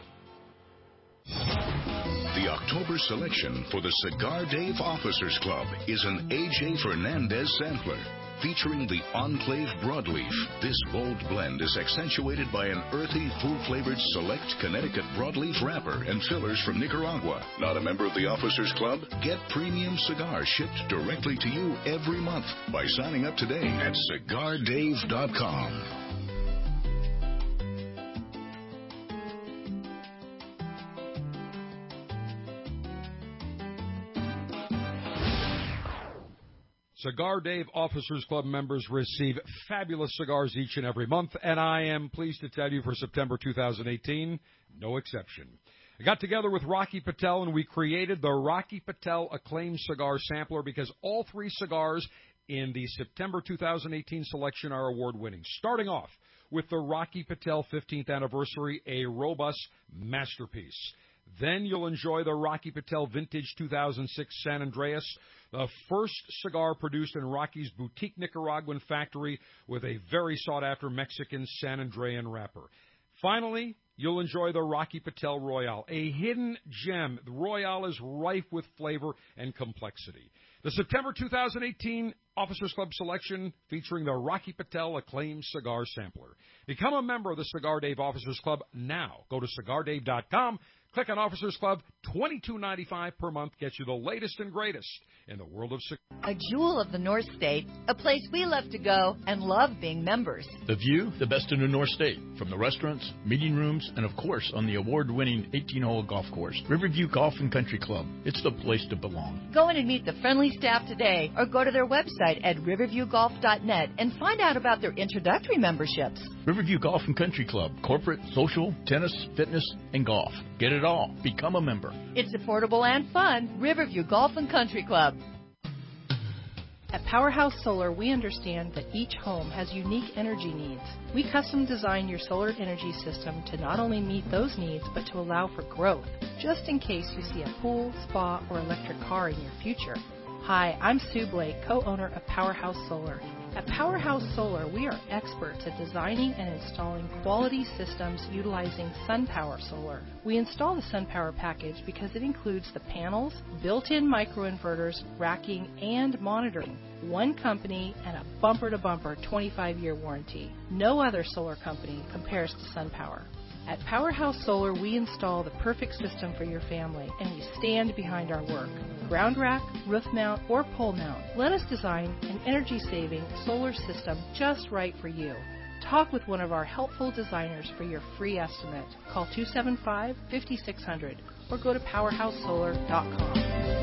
The October selection for the Cigar Dave Officers Club is an A J Fernandez sampler. Featuring the Enclave Broadleaf, this bold blend is accentuated by an earthy, full-flavored Select Connecticut Broadleaf wrapper and fillers from Nicaragua. Not a member of the Officers Club? Get premium cigars shipped directly to you every month by signing up today at cigar dave dot com.
Cigar Dave Officers Club members receive fabulous cigars each and every month, and I am pleased to tell you for September two thousand eighteen, no exception. I got together with Rocky Patel, and we created the Rocky Patel Acclaimed Cigar Sampler because all three cigars in the September two thousand eighteen selection are award-winning. Starting off with the Rocky Patel fifteenth Anniversary, a robust masterpiece. Then you'll enjoy the Rocky Patel Vintage two thousand six San Andreas, the first cigar produced in Rocky's boutique Nicaraguan factory with a very sought-after Mexican San Andrean wrapper. Finally, you'll enjoy the Rocky Patel Royale, a hidden gem. The Royale is rife with flavor and complexity. The September two thousand eighteen Officers Club selection featuring the Rocky Patel Acclaimed Cigar Sampler. Become a member of the Cigar Dave Officers Club now. Go to cigar dave dot com. Click on Officers Club. twenty-two ninety-five per month gets you the latest and greatest in the world of cigars.
A jewel of the North State, a place we love to go and love being members.
The view, the best in the North State, from the restaurants, meeting rooms, and of course on the award-winning eighteen-hole golf course, Riverview Golf and Country Club. It's the place to belong.
Go in and meet the friendly staff today, or go to their website at riverview golf dot net and find out about their introductory memberships.
Riverview Golf and Country Club, corporate, social, tennis, fitness, and golf. Get it all. Become a member.
It's affordable and fun. Riverview Golf and Country Club.
At Powerhouse Solar, we understand that each home has unique energy needs. We custom design your solar energy system to not only meet those needs, but to allow for growth, just in case you see a pool, spa, or electric car in your future. Hi, I'm Sue Blake, co-owner of Powerhouse Solar. At Powerhouse Solar, we are experts at designing and installing quality systems utilizing SunPower Solar. We install the SunPower package because it includes the panels, built-in microinverters, racking, and monitoring. One company and a bumper-to-bumper twenty-five year warranty. No other solar company compares to SunPower. At Powerhouse Solar, we install the perfect system for your family, and we stand behind our work. Ground rack, roof mount, or pole mount, let us design an energy-saving solar system just right for you. Talk with one of our helpful designers for your free estimate. Call two seven five, five six zero zero or go to powerhouse solar dot com.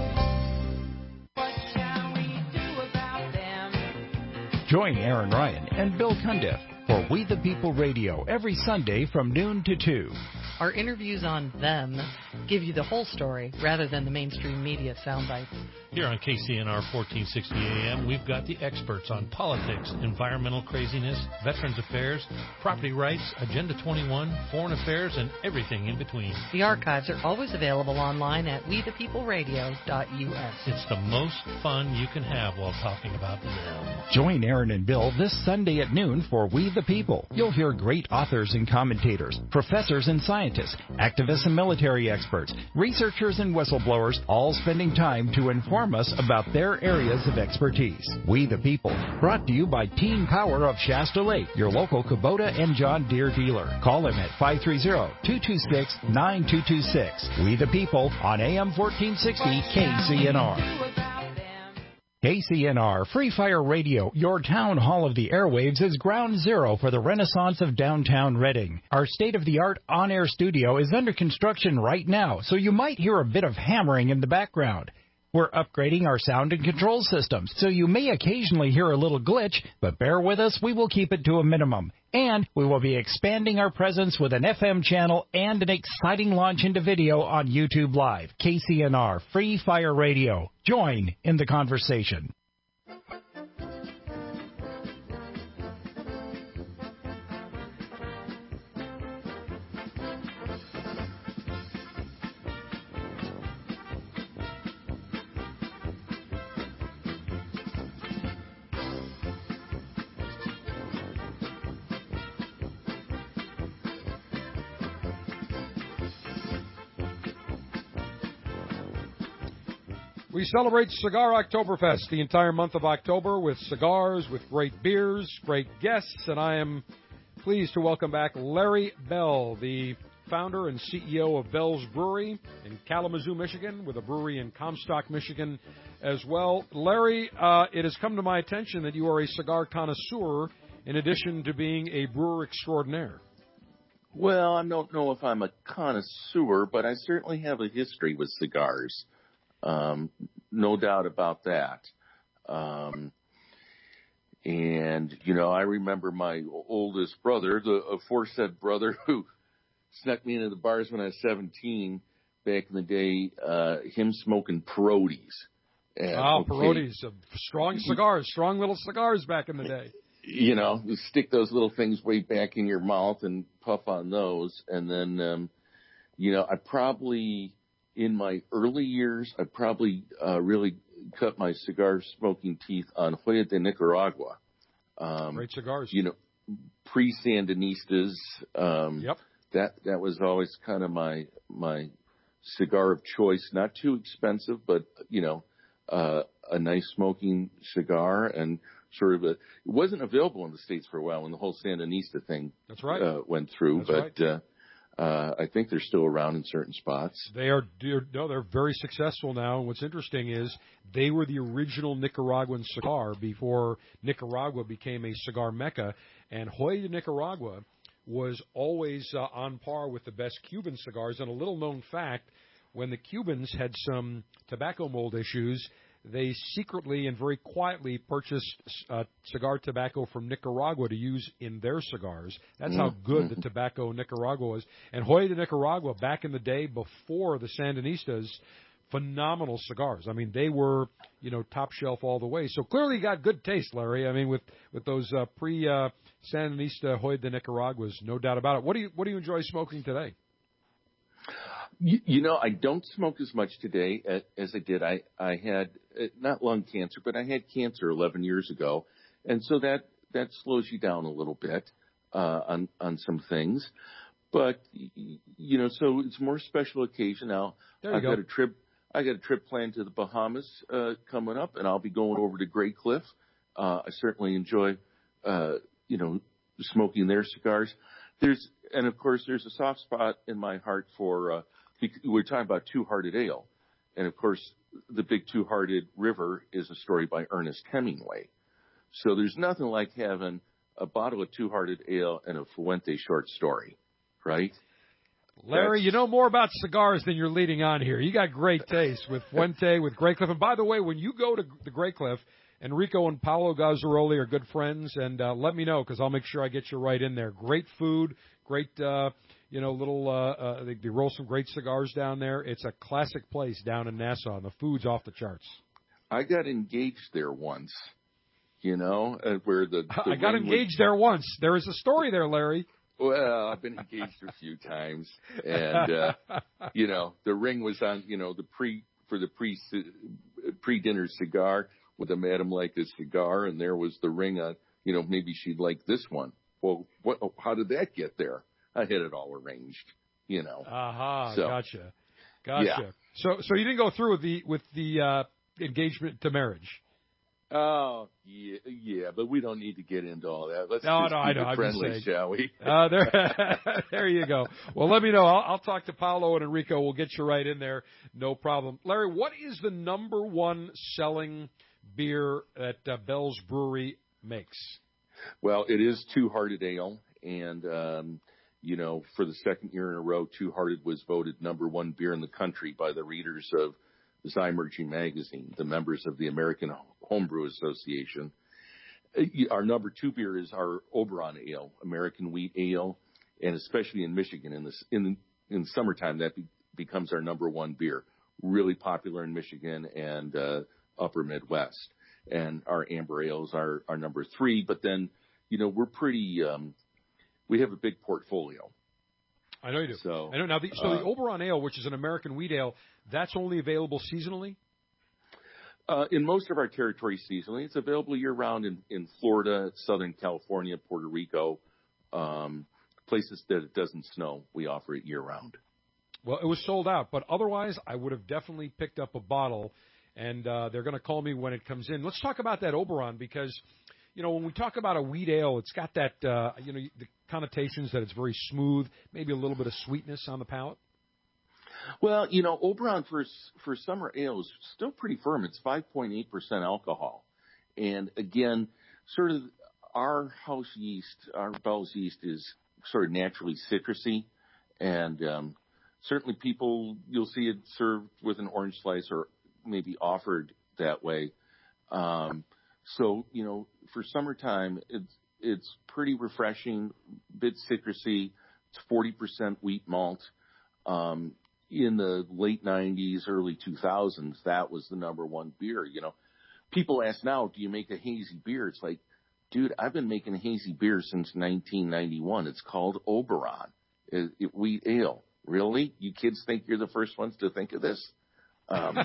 Join Aaron Ryan and Bill Cundiff for We the People Radio every Sunday from noon to two.
Our interviews on them give you the whole story rather than the mainstream media sound bites.
Here on K C N R fourteen sixty A M, we've got the experts on politics, environmental craziness, veterans affairs, property rights, Agenda twenty-one, foreign affairs, and everything in between.
The archives are always available online at we the people radio dot U S.
It's the most fun you can have while talking about them.
Join Aaron and Bill this Sunday at noon for We the People. You'll hear great authors and commentators, professors and scientists, activists and military experts, researchers and whistleblowers, all spending time to inform us about their areas of expertise. We the People, brought to you by Team Power of Shasta Lake, your local Kubota and John Deere dealer. Call them at five three zero, two two six, nine two two six. We the People on A M fourteen sixty K C N R. K C N R Free Fire Radio, your town hall of the airwaves, is ground zero for the renaissance of downtown Reading. Our state-of-the-art on-air studio is under construction right now, so you might hear a bit of hammering in the background. We're upgrading our sound and control systems, so you may occasionally hear a little glitch, but bear with us, we will keep it to a minimum. And we will be expanding our presence with an F M channel and an exciting launch into video on YouTube Live. K C N R Free Fire Radio. Join in the conversation.
We celebrate Cigar Oktoberfest the entire month of October with cigars, with great beers, great guests, and I am pleased to welcome back Larry Bell, the founder and C E O of Bell's Brewery in Kalamazoo, Michigan, with a brewery in Comstock, Michigan as well. Larry, uh, it has come to my attention that you are a cigar connoisseur in addition to being a brewer extraordinaire.
Well, I don't know if I'm a connoisseur, but I certainly have a history with cigars. Um, no doubt about that. Um, and, you know, I remember my oldest brother, the aforesaid brother who snuck me into the bars when I was seventeen back in the day, uh, him smoking Perotis. And,
oh,
okay,
Peronis, uh, strong cigars, strong little cigars back in the day.
You know, you stick those little things way back in your mouth and puff on those. And then, um, you know, I probably, in my early years, I probably uh, really cut my cigar smoking teeth on Joya de Nicaragua. Um,
Great cigars.
You know, pre-Sandinistas. Um,
yep.
That that was always kind of my my cigar of choice. Not too expensive, but you know, uh, a nice smoking cigar, and sort of a. It wasn't available in the States for a while when the whole Sandinista thing.
That's right.
Uh, went through,
That's
but.
right.
Uh, Uh, I think they're still around in certain spots.
They are, they're, no, they're very successful now. And what's interesting is they were the original Nicaraguan cigar before Nicaragua became a cigar mecca. And Joya de Nicaragua was always uh, on par with the best Cuban cigars. And a little known fact, when the Cubans had some tobacco mold issues, they secretly and very quietly purchased uh, cigar tobacco from Nicaragua to use in their cigars. That's mm-hmm. how good the tobacco in Nicaragua was. And Joya de Nicaragua, back in the day before the Sandinistas, phenomenal cigars. I mean, they were, you know, top shelf all the way. So clearly you got good taste, Larry. I mean, with, with those uh, pre-Sandinista uh, Joya de Nicaraguas, no doubt about it. What do you, what do you enjoy smoking today?
You, you know, I don't smoke as much today as, as I did. I, I had uh, not lung cancer, but I had cancer eleven years ago. And so that, that slows you down a little bit uh, on, on some things. But, you know, so it's more special occasion now.
There you
I've
go.
got a trip. I got a trip planned to the Bahamas uh, coming up, and I'll be going over to Grey Cliff. Uh, I certainly enjoy, uh, you know, smoking their cigars. There's, and of course, there's a soft spot in my heart for. Uh, We're talking about Two-Hearted Ale. And, of course, the big Two-Hearted River is a story by Ernest Hemingway. So there's nothing like having a bottle of Two-Hearted Ale and a Fuente short story, right?
Larry, That's... you know more about cigars than you're leading on here. You got great taste with Fuente, with Grey Cliff. And, by the way, when you go to the Grey Cliff, Enrico and Paolo Gazzaroli are good friends, and uh, let me know because I'll make sure I get you right in there. Great food, great uh You know, little, uh, uh, they, they roll some great cigars down there. It's a classic place down in Nassau, and the food's off the charts.
I got engaged there once, you know, uh, where the, the
I got engaged
was...
there once. There is a story there, Larry.
Well, I've been engaged a few times, and, uh, you know, the ring was on, you know, the pre, for the pre, pre-dinner cigar with a madam like a cigar, and there was the ring on, you know, maybe she'd like this one. Well, what, how did that get there? I had it all arranged, you know.
Aha,
so,
gotcha, gotcha.
Yeah.
So, so you didn't go through with the with the uh, engagement to marriage.
Oh, yeah, yeah, but we don't need to get into all that. Let's
no,
just
no,
keep
I know.
it friendly,
I'm
shall we?
uh, there, there you go. Well, let me know. I'll, I'll talk to Paolo and Enrico. We'll get you right in there. No problem. Larry, what is the number one selling beer that uh, Bell's Brewery makes?
Well, it is Two-Hearted Ale, and um, you know, for the second year in a row, Two-Hearted was voted number one beer in the country by the readers of Zymurgy magazine, the members of the American Homebrew Association. Our number two beer is our Oberon Ale, American Wheat Ale, and especially in Michigan in this in in summertime, that be, becomes our number one beer. Really popular in Michigan and uh, Upper Midwest. And our Amber Ales are our number three. But then, you know, we're pretty. Um, we have a big portfolio.
I know you do.
So,
I know now. The, so
uh,
the Oberon Ale, which is an American wheat ale, that's only available seasonally.
Uh, in most of our territories seasonally, it's available year round in, in Florida, Southern California, Puerto Rico, um, places that it doesn't snow. We offer it year round.
Well, it was sold out, but otherwise, I would have definitely picked up a bottle. And uh, they're going to call me when it comes in. Let's talk about that Oberon because, you know, when we talk about a wheat ale, it's got that, uh, you know, the connotations that it's very smooth, maybe a little bit of sweetness on the palate.
Well, you know, Oberon for for summer ale is still pretty firm. It's five point eight percent alcohol. And again, sort of our house yeast, our Bell's yeast is sort of naturally citrusy. And um, certainly people, you'll see it served with an orange slice or maybe offered that way. Um, so, you know, for summertime, it's, it's pretty refreshing, bit citrusy. It's forty percent wheat malt. Um, in the late nineties, early two thousands, that was the number one beer. You know, people ask now, do you make a hazy beer? It's like, dude, I've been making hazy beer since nineteen ninety-one. It's called Oberon. It, it, wheat ale. Really? You kids think you're the first ones to think of this? Um,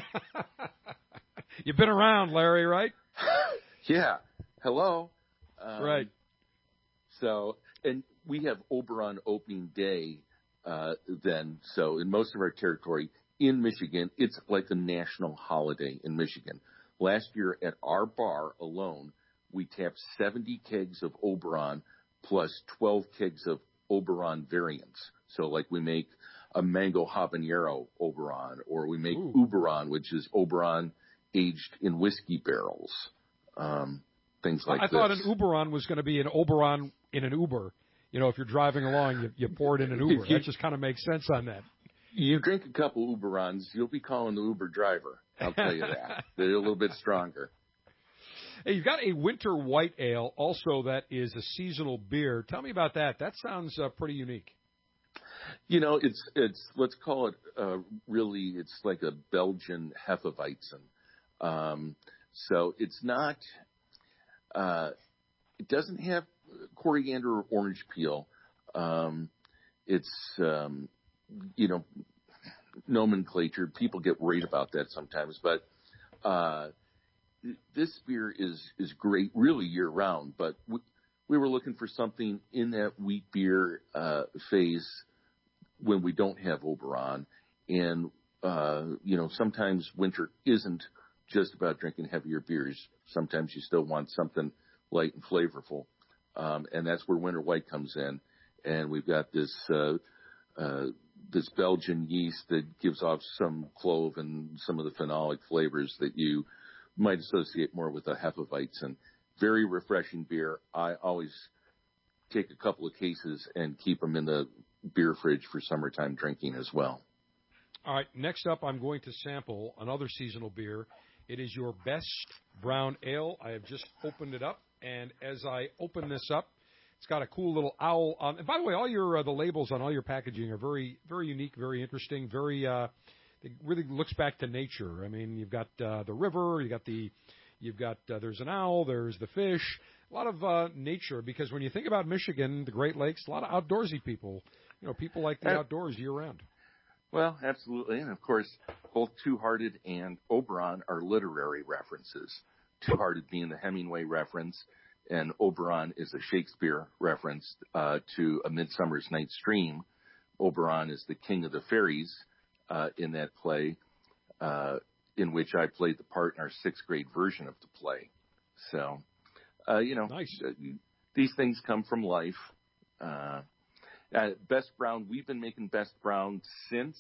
You've been around, Larry, right?
Yeah. Hello. Um,
right.
So, and we have Oberon opening day uh, then. So in most of our territory in Michigan, it's like a national holiday in Michigan. Last year at our bar alone, we tapped seventy kegs of Oberon plus twelve kegs of Oberon variants. So like we make a mango habanero Oberon, or we make Ooh. Uberon, which is Oberon aged in whiskey barrels. Um, things like
I
this.
thought an Uberon was going to be an Oberon in an Uber. You know, if you're driving along, you, you pour it in an Uber. That just kind of makes sense on that.
You drink a couple Uberons, you'll be calling the Uber driver. I'll tell you that. They're a little bit stronger.
Hey, you've got a winter white ale also that is a seasonal beer. Tell me about that. That sounds uh, pretty unique.
You know, it's, it's let's call it uh, really, it's like a Belgian Hefeweizen. Um, so it's not, uh, it doesn't have coriander or orange peel. Um, it's, um, you know, nomenclature. People get worried about that sometimes, but uh, this beer is, is great really year round, but we, we were looking for something in that wheat beer uh, phase when we don't have Oberon. And, uh, you know, sometimes winter isn't just about drinking heavier beers. Sometimes you still want something light and flavorful. Um, and that's where Winter White comes in. And we've got this, uh, uh, this Belgian yeast that gives off some clove and some of the phenolic flavors that you might associate more with a Hefeweizen. Very refreshing beer. I always take a couple of cases and keep them in the beer fridge for summertime drinking as well.
All right, next up I'm going to sample another seasonal beer. It is your Best Brown Ale. I have just opened it up, and as I open this up, it's got a cool little owl on. And by the way, all your uh, the labels on all your packaging are very, very unique, very interesting, very. Uh, it really looks back to nature. I mean, you've got uh, the river, you got the, you've got uh, there's an owl, there's the fish, a lot of uh, nature. Because when you think about Michigan, the Great Lakes, a lot of outdoorsy people. You know, people like the uh, outdoors year round.
Well, absolutely, and of course, both Two Hearted and Oberon are literary references. Two Hearted being the Hemingway reference, and Oberon is a Shakespeare reference uh, to A Midsummer's Night's Dream. Oberon is the king of the fairies uh, in that play, uh, in which I played the part in our sixth grade version of the play. So, uh, you know,
nice.
uh, these things come from life. Uh, uh, Best Brown, we've been making Best Brown since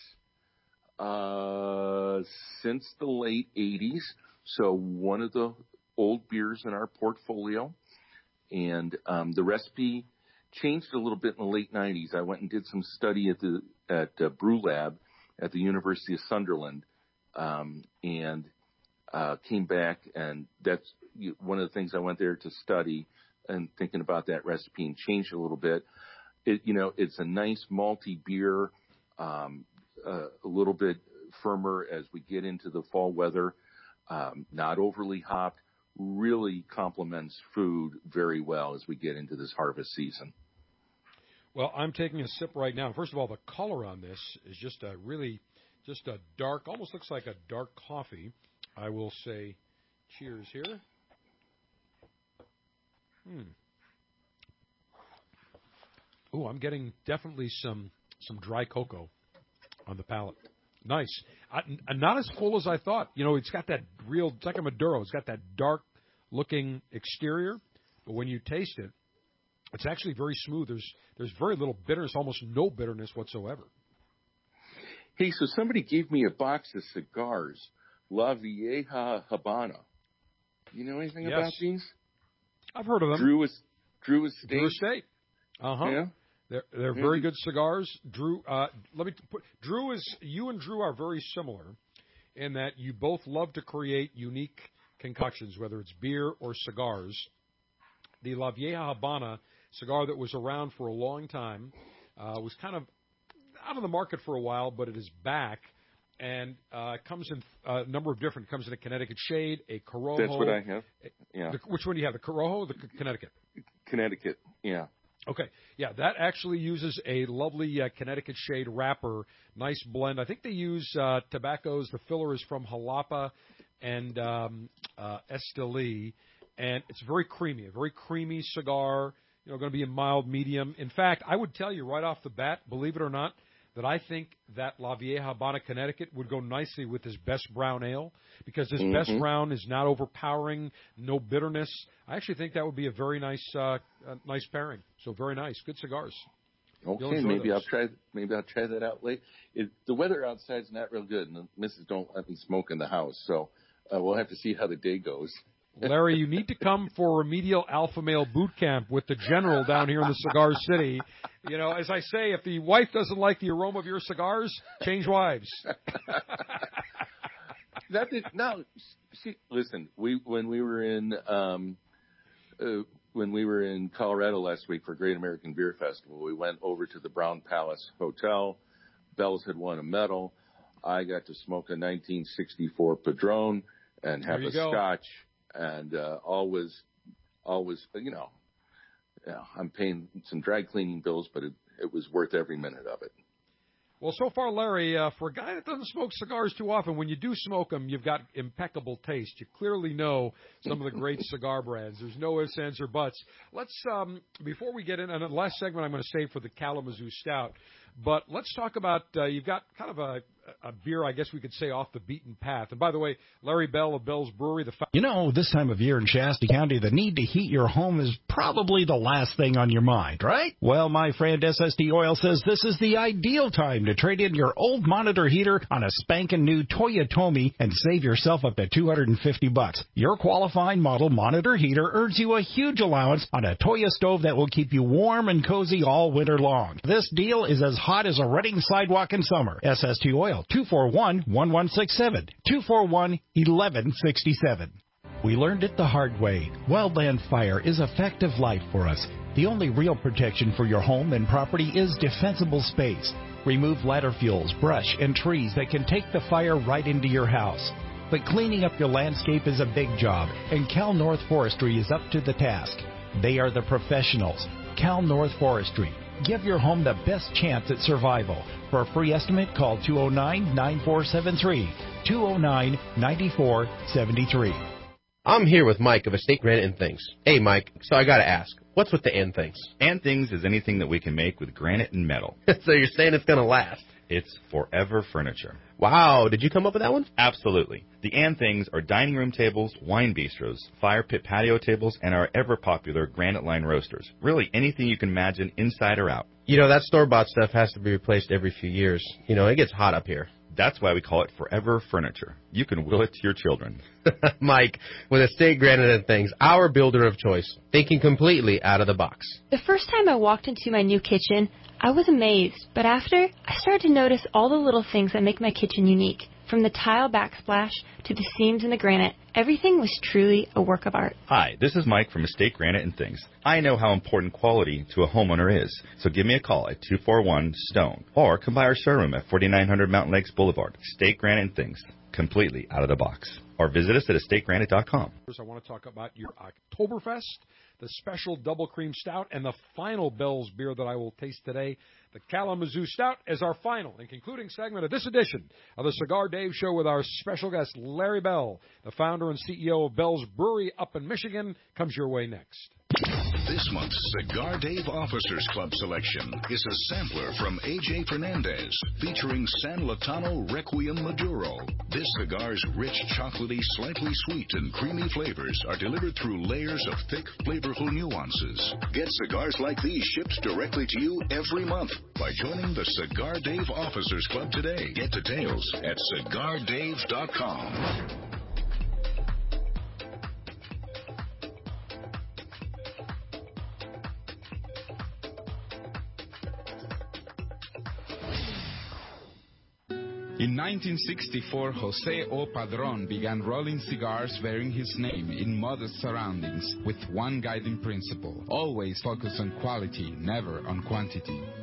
uh, since the late eighties. So one of the old beers in our portfolio, and um, the recipe changed a little bit in the late nineties. I went and did some study at the at uh, Brew Lab at the University of Sunderland, um, and uh, came back, and that's one of the things I went there to study and thinking about that recipe, and changed a little bit. It, you know, it's a nice malty beer, um, uh, a little bit firmer as we get into the fall weather. Um, not overly hopped, really complements food very well as we get into this harvest season.
Well, I'm taking a sip right now. First of all, the color on this is just a really, just a dark, almost looks like a dark coffee. I will say cheers here. Hmm. Ooh, I'm getting definitely some some dry cocoa on the palate. Nice. I, not as full as I thought. You know, it's got that real, it's like a Maduro. It's got that dark-looking exterior, but when you taste it, it's actually very smooth. There's there's very little bitterness, almost no bitterness whatsoever.
Hey, so somebody gave me a box of cigars, La Vieja Habana. You know anything
yes.
about these?
I've heard of them.
Drew Estate. Drew Estate.
Drew Estate. Uh-huh.
Yeah.
They're they're very mm-hmm. good cigars. Drew, uh, let me put, Drew is you and Drew are very similar in that you both love to create unique concoctions, whether it's beer or cigars. The La Vieja Habana cigar that was around for a long time uh, was kind of out of the market for a while, but it is back. And uh, it comes in a number of different. It comes in a Connecticut shade, a Corojo.
That's what I have. Yeah.
The, which one do you have? The Corojo or the Connecticut?
Connecticut. Yeah.
Okay. Yeah, that actually uses a lovely uh, Connecticut shade wrapper. Nice blend. I think they use uh, tobaccos. The filler is from Jalapa and um, uh, Esteli, and it's very creamy. A very creamy cigar. You know, going to be a mild medium. In fact, I would tell you right off the bat, believe it or not, that I think that La Vieja Habana Connecticut would go nicely with this Best Brown Ale because this
mm-hmm.
Best Brown is not overpowering, no bitterness. I actually think that would be a very nice, uh, uh, nice pairing. So very nice, good cigars.
Okay, maybe those. I'll try. Maybe I'll try that out late. It, the weather outside's not real good, and the missus don't let me smoke in the house, so uh, we'll have to see how the day goes.
Larry, you need to come for remedial alpha male boot camp with the general down here in the Cigar City. You know, as I say, if the wife doesn't like the aroma of your cigars, change wives.
That did, now, see, listen, we when we were in um, uh, when we were in Colorado last week for Great American Beer Festival, we went over to the Brown Palace Hotel. Bell's had won a medal. I got to smoke a nineteen sixty-four Padron and have a go. Scotch. And uh, always, always, you know, yeah, I'm paying some dry cleaning bills, but it, it was worth every minute of it.
Well, so far, Larry, uh, for a guy that doesn't smoke cigars too often, when you do smoke them, you've got impeccable taste. You clearly know some of the great cigar brands. There's no ifs, ands, or buts. Let's, um, before we get in, and the last segment I'm going to save for the Kalamazoo Stout, but let's talk about, uh, you've got kind of a, a beer, I guess we could say, off the beaten path. And by the way, Larry Bell of Bell's Brewery. The fa-
you know, this time of year in Shasta County, the need to heat your home is probably the last thing on your mind, right? Well, my friend S S T Oil says this is the ideal time to trade in your old monitor heater on a spanking new Toyotomi and save yourself up to two hundred fifty bucks. Your qualifying model monitor heater earns you a huge allowance on a Toyo stove that will keep you warm and cozy all winter long. This deal is as hot as a Reading sidewalk in summer. S S T Oil, two four one, one one six seven, two four one, one one six seven. We learned it the hard way. Wildland fire is a fact of life for us. The only real protection for your home and property is defensible space. Remove ladder fuels, brush, and trees that can take the fire right into your house. But cleaning up your landscape is a big job, and Cal North Forestry is up to the task. They are the professionals. Cal North Forestry. Give your home the best chance at survival. For a free estimate, call two oh nine, nine four seven three, two oh nine, nine four seven three.
I'm here with Mike of Estate Granite and Things. Hey, Mike, so I got to ask, what's with the and things?
And things is anything that we can make with granite and metal.
So you're saying it's going to last?
It's Forever Furniture.
Wow, did you come up with that one?
Absolutely. The and things are dining room tables, wine bistros, fire pit patio tables, and our ever-popular granite line roasters. Really anything you can imagine inside or out.
You know, that store-bought stuff has to be replaced every few years. You know, it gets hot up here.
That's why we call it Forever Furniture. You can will it to your children.
Mike, with Estate Granite and Things, our builder of choice, thinking completely out of the box.
The first time I walked into my new kitchen, I was amazed, but after, I started to notice all the little things that make my kitchen unique. From the tile backsplash to the seams in the granite, everything was truly a work of art.
Hi, this is Mike from Estate Granite and Things. I know how important quality to a homeowner is, so give me a call at two four one, STONE or come by our showroom at forty-nine hundred Mountain Lakes Boulevard. Estate Granite and Things, completely out of the box. Or visit us at estate granite dot com.
First, I want to talk about your Oktoberfest, the special double cream stout, and the final Bell's beer that I will taste today, the Kalamazoo Stout, as our final and concluding segment of this edition of the Cigar Dave Show with our special guest, Larry Bell, the founder and C E O of Bell's Brewery up in Michigan, comes your way next.
This month's Cigar Dave Officers Club selection is a sampler from A J Fernandez, featuring San Lotano Requiem Maduro. This cigar's rich, chocolatey, slightly sweet and creamy flavors are delivered through layers of thick, flavorful nuances. Get cigars like these shipped directly to you every month by joining the Cigar Dave Officers Club today. Get details at cigar dave dot com.
In nineteen sixty-four, Jose O. Padron began rolling cigars bearing his name in modest surroundings with one guiding principle: always focus on quality, never on quantity.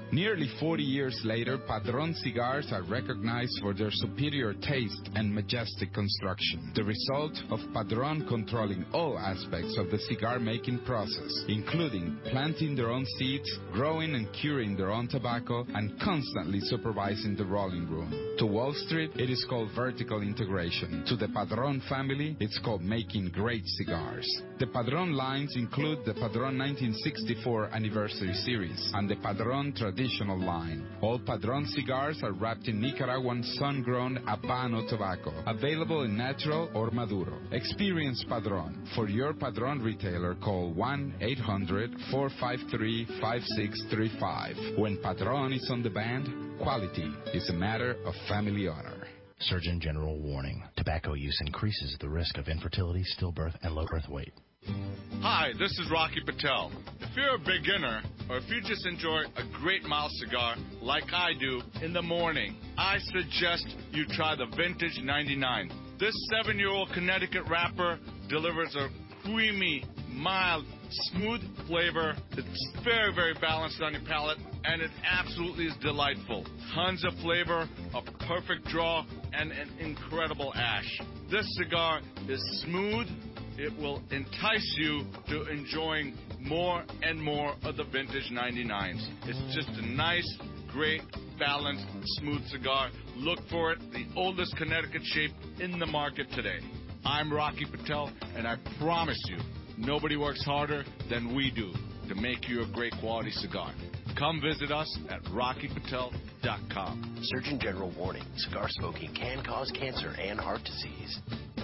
Nearly forty years later, Padron cigars are recognized for their superior taste and majestic construction, the result of Padron controlling all aspects of the cigar-making process, including planting their own seeds, growing and curing their own tobacco, and constantly supervising the rolling room. To Wall Street, it is called vertical integration. To the Padron family, it's called making great cigars. The Padron lines include the Padron nineteen sixty-four Anniversary Series and the Padron Traditional line. All Padron cigars are wrapped in Nicaraguan sun-grown Habano tobacco, available in natural or Maduro. Experience Padron. For your Padron retailer, call one eight hundred, four five three, five six three five. When Padron is on the band, quality is a matter of family honor.
Surgeon General warning. Tobacco use increases the risk of infertility, stillbirth, and low birth weight.
Hi, this is Rocky Patel. If you're a beginner, or if you just enjoy a great mild cigar like I do in the morning, I suggest you try the Vintage ninety-nine. This seven-year-old Connecticut wrapper delivers a creamy, mild, smooth flavor. It's very, very balanced on your palate, and it absolutely is delightful. Tons of flavor, a perfect draw, and an incredible ash. This cigar is smooth. It will entice you to enjoying more and more of the Vintage ninety-nines. It's just a nice, great, balanced, smooth cigar. Look for it, the oldest Connecticut shape in the market today. I'm Rocky Patel, and I promise you, nobody works harder than we do to make you a great quality cigar. Come visit us at rocky patel dot com.
Surgeon General warning, cigar smoking can cause cancer and heart disease.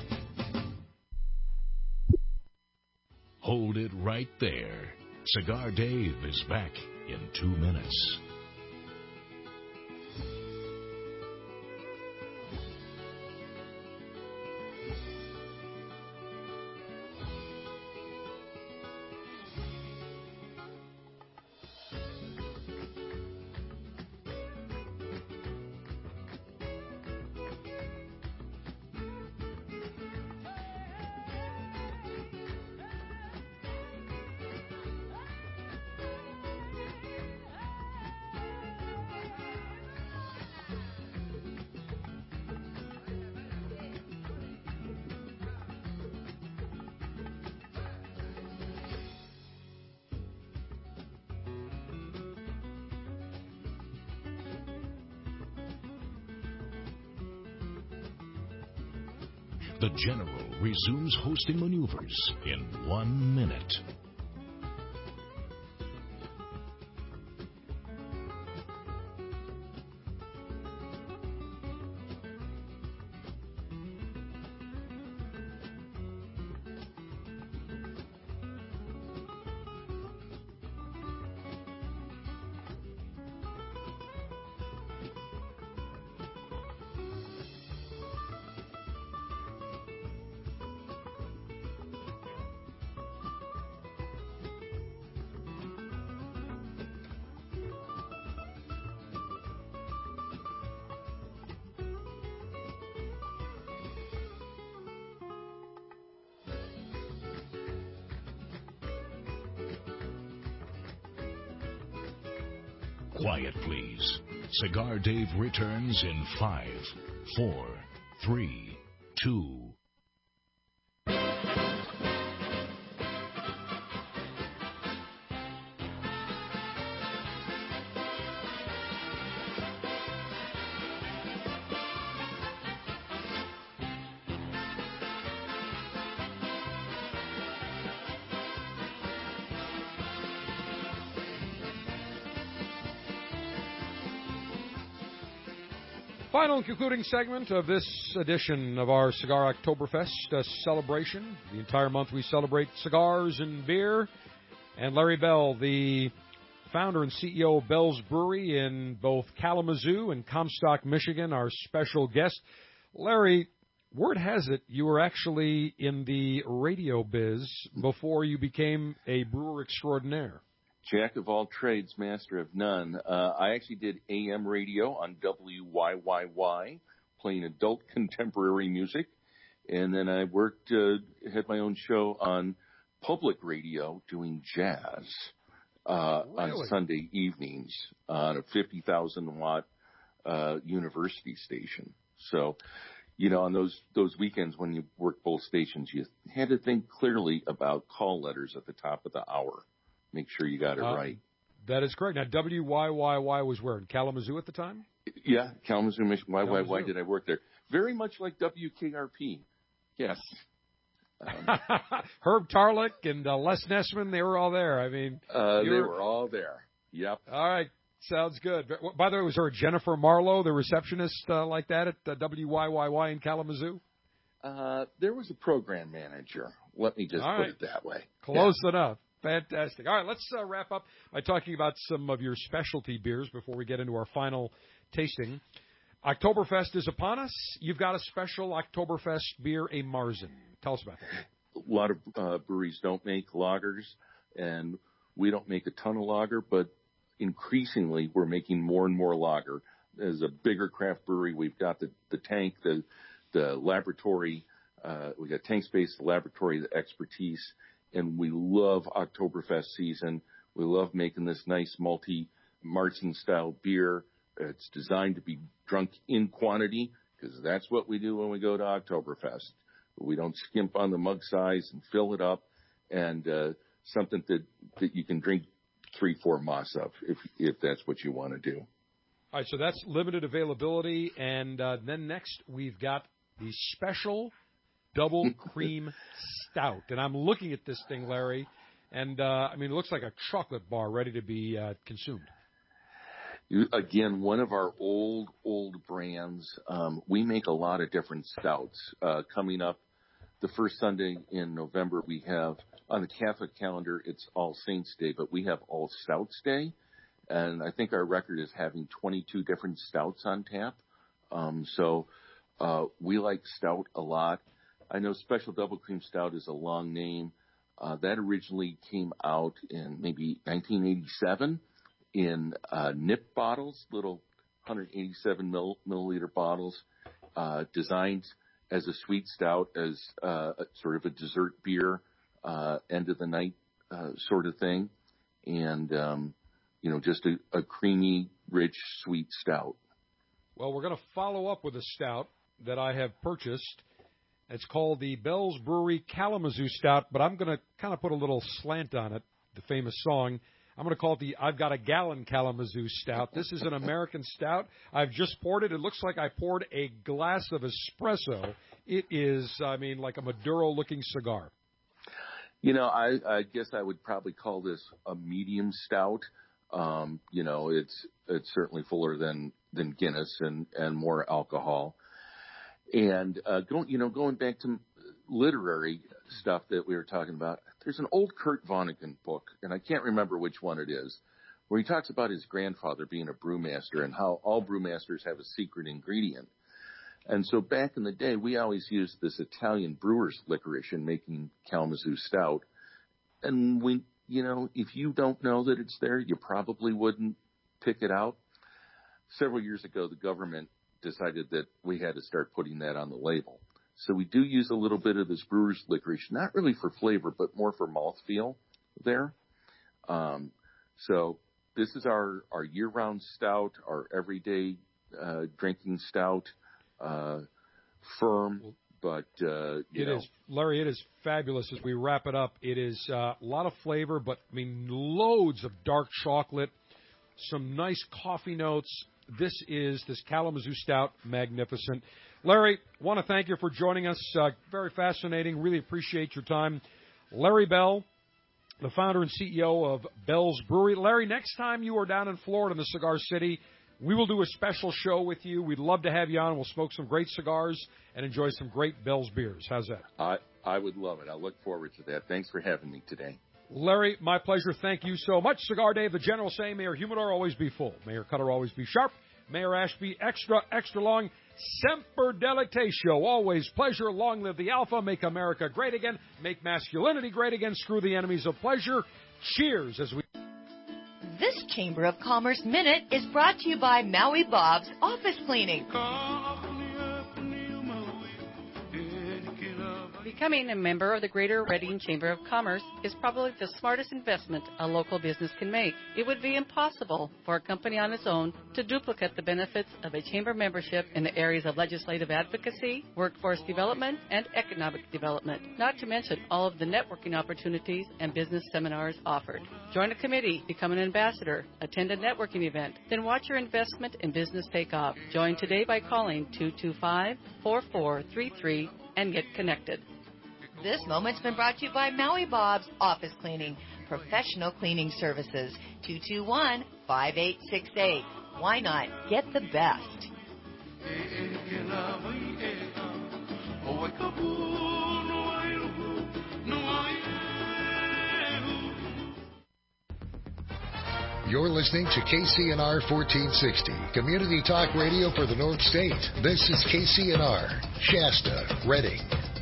Hold it right there. Cigar Dave is back in two minutes. The General resumes hosting maneuvers in one minute. Quiet, please. Cigar Dave returns in five, four, three, two.
Final and concluding segment of this edition of our Cigar Oktoberfest uh, celebration. The entire month we celebrate cigars and beer. And Larry Bell, the founder and C E O of Bell's Brewery in both Kalamazoo and Comstock, Michigan, our special guest. Larry, word has it you were actually in the radio biz before you became a brewer extraordinaire.
Jack of all trades, master of none. Uh, I actually did A M radio on W Y Y Y, playing adult contemporary music. And then I worked, uh, had my own show on public radio doing jazz. uh,
Really?
on Sunday evenings on a fifty thousand watt uh, university station. So, you know, on those those weekends when you work both stations, you had to think clearly about call letters at the top of the hour. Make sure you got it
Uh,
right.
That is correct. Now, W Y Y Y was where? In Kalamazoo at the time?
Yeah, Kalamazoo, Michigan. Why, why, why
Kalamazoo.
did I work there? Very much like W K R P. Yes. Um,
Herb Tarlick and uh, Les Nessman, they were all there. I mean,
uh,
you
they were all there. Yep.
All right. Sounds good. By the way, was there a Jennifer Marlowe, the receptionist uh, like that at uh, W Y Y Y in Kalamazoo?
Uh, there was a program manager. Let me just
All
put
right.
it that way.
Close enough. Fantastic. All right, let's uh, wrap up by talking about some of your specialty beers before we get into our final tasting. Oktoberfest is upon us. You've got a special Oktoberfest beer, a Marzen. Tell us about that.
A lot of uh, breweries don't make lagers, and we don't make a ton of lager, but increasingly we're making more and more lager. As a bigger craft brewery, we've got the, the tank, the the laboratory, uh, we got tank space, the laboratory, the expertise, and we love Oktoberfest season. We love making this nice malty Marzen style beer. It's designed to be drunk in quantity because that's what we do when we go to Oktoberfest. We don't skimp on the mug size and fill it up, and uh, something that, that you can drink three, four moss of if if that's what you want to do.
All right, so that's limited availability, and uh, then next we've got the special double cream stout, and I'm looking at this thing, Larry, and uh, I mean it looks like a chocolate bar ready to be uh, consumed.
Again, one of our old, old brands. Um, we make a lot of different stouts. Uh, coming up the first Sunday in November, we have, on the Catholic calendar, it's All Saints Day, but we have All Stouts Day. And I think our record is having twenty-two different stouts on tap. Um, so uh, we like stout a lot. I know Special Double Cream Stout is a long name. Uh, that originally came out in maybe nineteen eighty-seven. In uh, nip bottles, little one hundred eighty-seven mill, milliliter bottles, uh, designed as a sweet stout, as uh, a, sort of a dessert beer, uh, end of the night uh, sort of thing, and um, you know, just a, a creamy, rich, sweet stout.
Well, we're going to follow up with a stout that I have purchased. It's called the Bell's Brewery Kalamazoo Stout, but I'm going to kind of put a little slant on it, the famous song. I'm going to call it the I've Got a Gallon Kalamazoo Stout. This is an American stout. I've just poured it. It looks like I poured a glass of espresso. It is, I mean, like a Maduro-looking cigar.
You know, I, I guess I would probably call this a medium stout. Um, you know, it's it's certainly fuller than, than Guinness and, and more alcohol. And, uh, going, you know, going back to literary stuff that we were talking about, there's an old Kurt Vonnegut book, and I can't remember which one it is, where he talks about his grandfather being a brewmaster and how all brewmasters have a secret ingredient. And so back in the day, we always used this Italian brewer's licorice in making Kalamazoo Stout. And we, you know, if you don't know that it's there, you probably wouldn't pick it out. Several years ago, the government decided that we had to start putting that on the label. So we do use a little bit of this brewer's licorice, not really for flavor, but more for mouthfeel there. Um, so this is our, our year-round stout, our everyday uh, drinking stout, uh, firm, but, uh, you
It
know.
is, Larry, it is fabulous as we wrap it up. It is uh, a lot of flavor, but, I mean, loads of dark chocolate, some nice coffee notes. This is this Kalamazoo Stout, magnificent. Larry, want to thank you for joining us. Uh, very fascinating. Really appreciate your time. Larry Bell, the founder and C E O of Bell's Brewery. Larry, next time you are down in Florida in the Cigar City, we will do a special show with you. We'd love to have you on. We'll smoke some great cigars and enjoy some great Bell's beers. How's that?
I, I would love it. I look forward to that. Thanks for having me today.
Larry, my pleasure. Thank you so much. Cigar Dave, the General saying, Mayor Humidor always be full. Mayor Cutter always be sharp. Mayor Ashby extra, extra long. Semper Delectatio. Always pleasure. Long live the Alpha. Make America great again. Make masculinity great again. Screw the enemies of pleasure. Cheers as we...
This Chamber of Commerce Minute is brought to you by Maui Bob's Office Cleaning.
Because
Becoming a member of the Greater Reading Chamber of Commerce is probably the smartest investment a local business can make. It would be impossible for a company on its own to duplicate the benefits of a chamber membership in the areas of legislative advocacy, workforce development, and economic development, not to mention all of the networking opportunities and business seminars offered. Join a committee, become an ambassador, attend a networking event, then watch your investment in business take off. Join today by calling two two five, four four three three and get connected.
This moment's been brought to you by Maui Bob's Office Cleaning, professional cleaning services. two two one, five eight six eight. Why not get the best?
You're listening to K C N R fourteen sixty, Community Talk Radio for the North State. This is K C N R, Shasta, Redding.